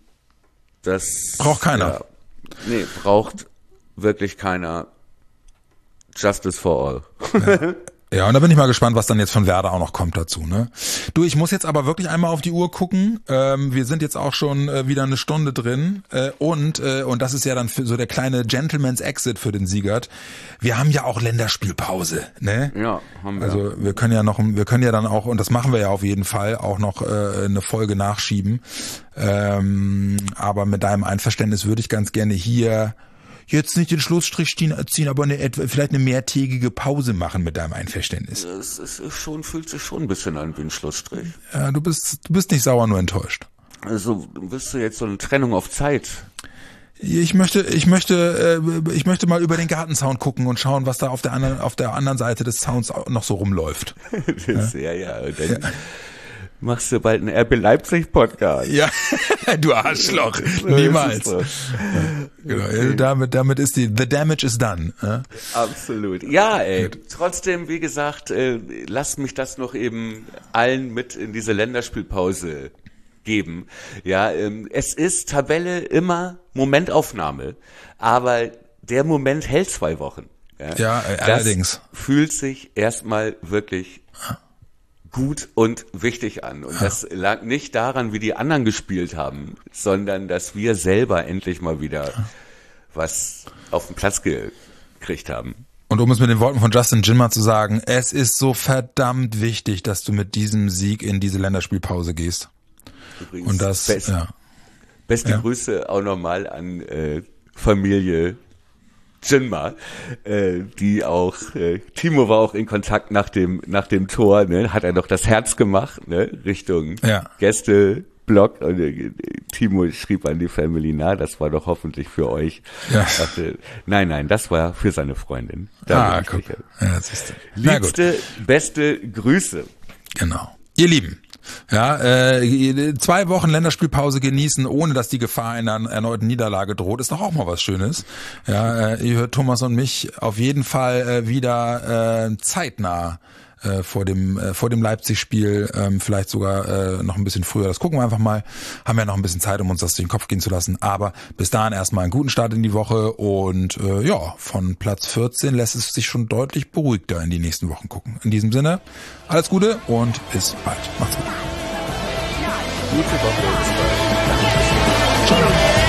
das braucht keiner. Ja, nee, braucht wirklich keiner. Justice for all. Ja. Ja, und da bin ich mal gespannt, was dann jetzt von Werder auch noch kommt dazu, ne? Du, ich muss jetzt aber wirklich einmal auf die Uhr gucken. Ähm, wir sind jetzt auch schon äh, wieder eine Stunde drin. Äh, und äh, und das ist ja dann für so der kleine Gentleman's Exit für den Siegert. Wir haben ja auch Länderspielpause, ne? Ja, haben wir. Also wir können ja noch, wir können ja dann auch, und das machen wir ja auf jeden Fall, auch noch äh, eine Folge nachschieben. Ähm, aber mit deinem Einverständnis würde ich ganz gerne hier jetzt nicht den Schlussstrich ziehen, aber eine, vielleicht eine mehrtägige Pause machen mit deinem Einverständnis. Es ist schon, fühlt sich schon ein bisschen an wie ein Schlussstrich. Ja, du bist, du bist nicht sauer, nur enttäuscht. Also, willst du jetzt so eine Trennung auf Zeit? Ich möchte, ich möchte, äh, ich möchte mal über den Gartenzaun gucken und schauen, was da auf der anderen, auf der anderen Seite des Zauns noch so rumläuft. Das, ja, ja, und dann ja. Machst du bald einen R B Leipzig Podcast. Ja, du Arschloch. Niemals. Ja, genau. Okay. Damit, damit ist die, the damage is done. Ja? Absolut. Ja, ey. Gut. Trotzdem, wie gesagt, äh, lass mich das noch eben allen mit in diese Länderspielpause geben. Ja, ähm, es ist Tabelle immer Momentaufnahme, aber der Moment hält zwei Wochen. Ja, ja äh, allerdings. Das fühlt sich erstmal wirklich gut und wichtig an. Und ja. das lag nicht daran, wie die anderen gespielt haben, sondern dass wir selber endlich mal wieder ja. was auf den Platz gekriegt haben. Und um es mit den Worten von Justin Jinma zu sagen, es ist so verdammt wichtig, dass du mit diesem Sieg in diese Länderspielpause gehst. Übrigens, und das, best, ja. beste ja. Grüße auch nochmal an äh, Familie Jinma, äh, die auch, äh, Timo war auch in Kontakt nach dem nach dem Tor, ne, hat er noch das Herz gemacht, ne, Richtung ja. Gästeblock. Und äh, Timo schrieb an die Family, na, das war doch hoffentlich für euch. Ja. Dachte, nein, nein, das war für seine Freundin. Da ah, guck. Ja, siehst du. Liebste, beste Grüße. Genau. Ihr Lieben. Ja, äh, zwei Wochen Länderspielpause genießen, ohne dass die Gefahr einer erneuten Niederlage droht, ist doch auch mal was Schönes. Ja, äh, ihr hört Thomas und mich auf jeden Fall äh, wieder äh, zeitnah äh, vor dem äh, vor dem Leipzig-Spiel, ähm, vielleicht sogar äh, noch ein bisschen früher. Das gucken wir einfach mal. Haben ja noch ein bisschen Zeit, um uns das durch den Kopf gehen zu lassen. Aber bis dahin erstmal einen guten Start in die Woche und äh, ja, von Platz vierzehn lässt es sich schon deutlich beruhigter in die nächsten Wochen gucken. In diesem Sinne, alles Gute und bis bald. Macht's gut. Gute Woche. Ciao.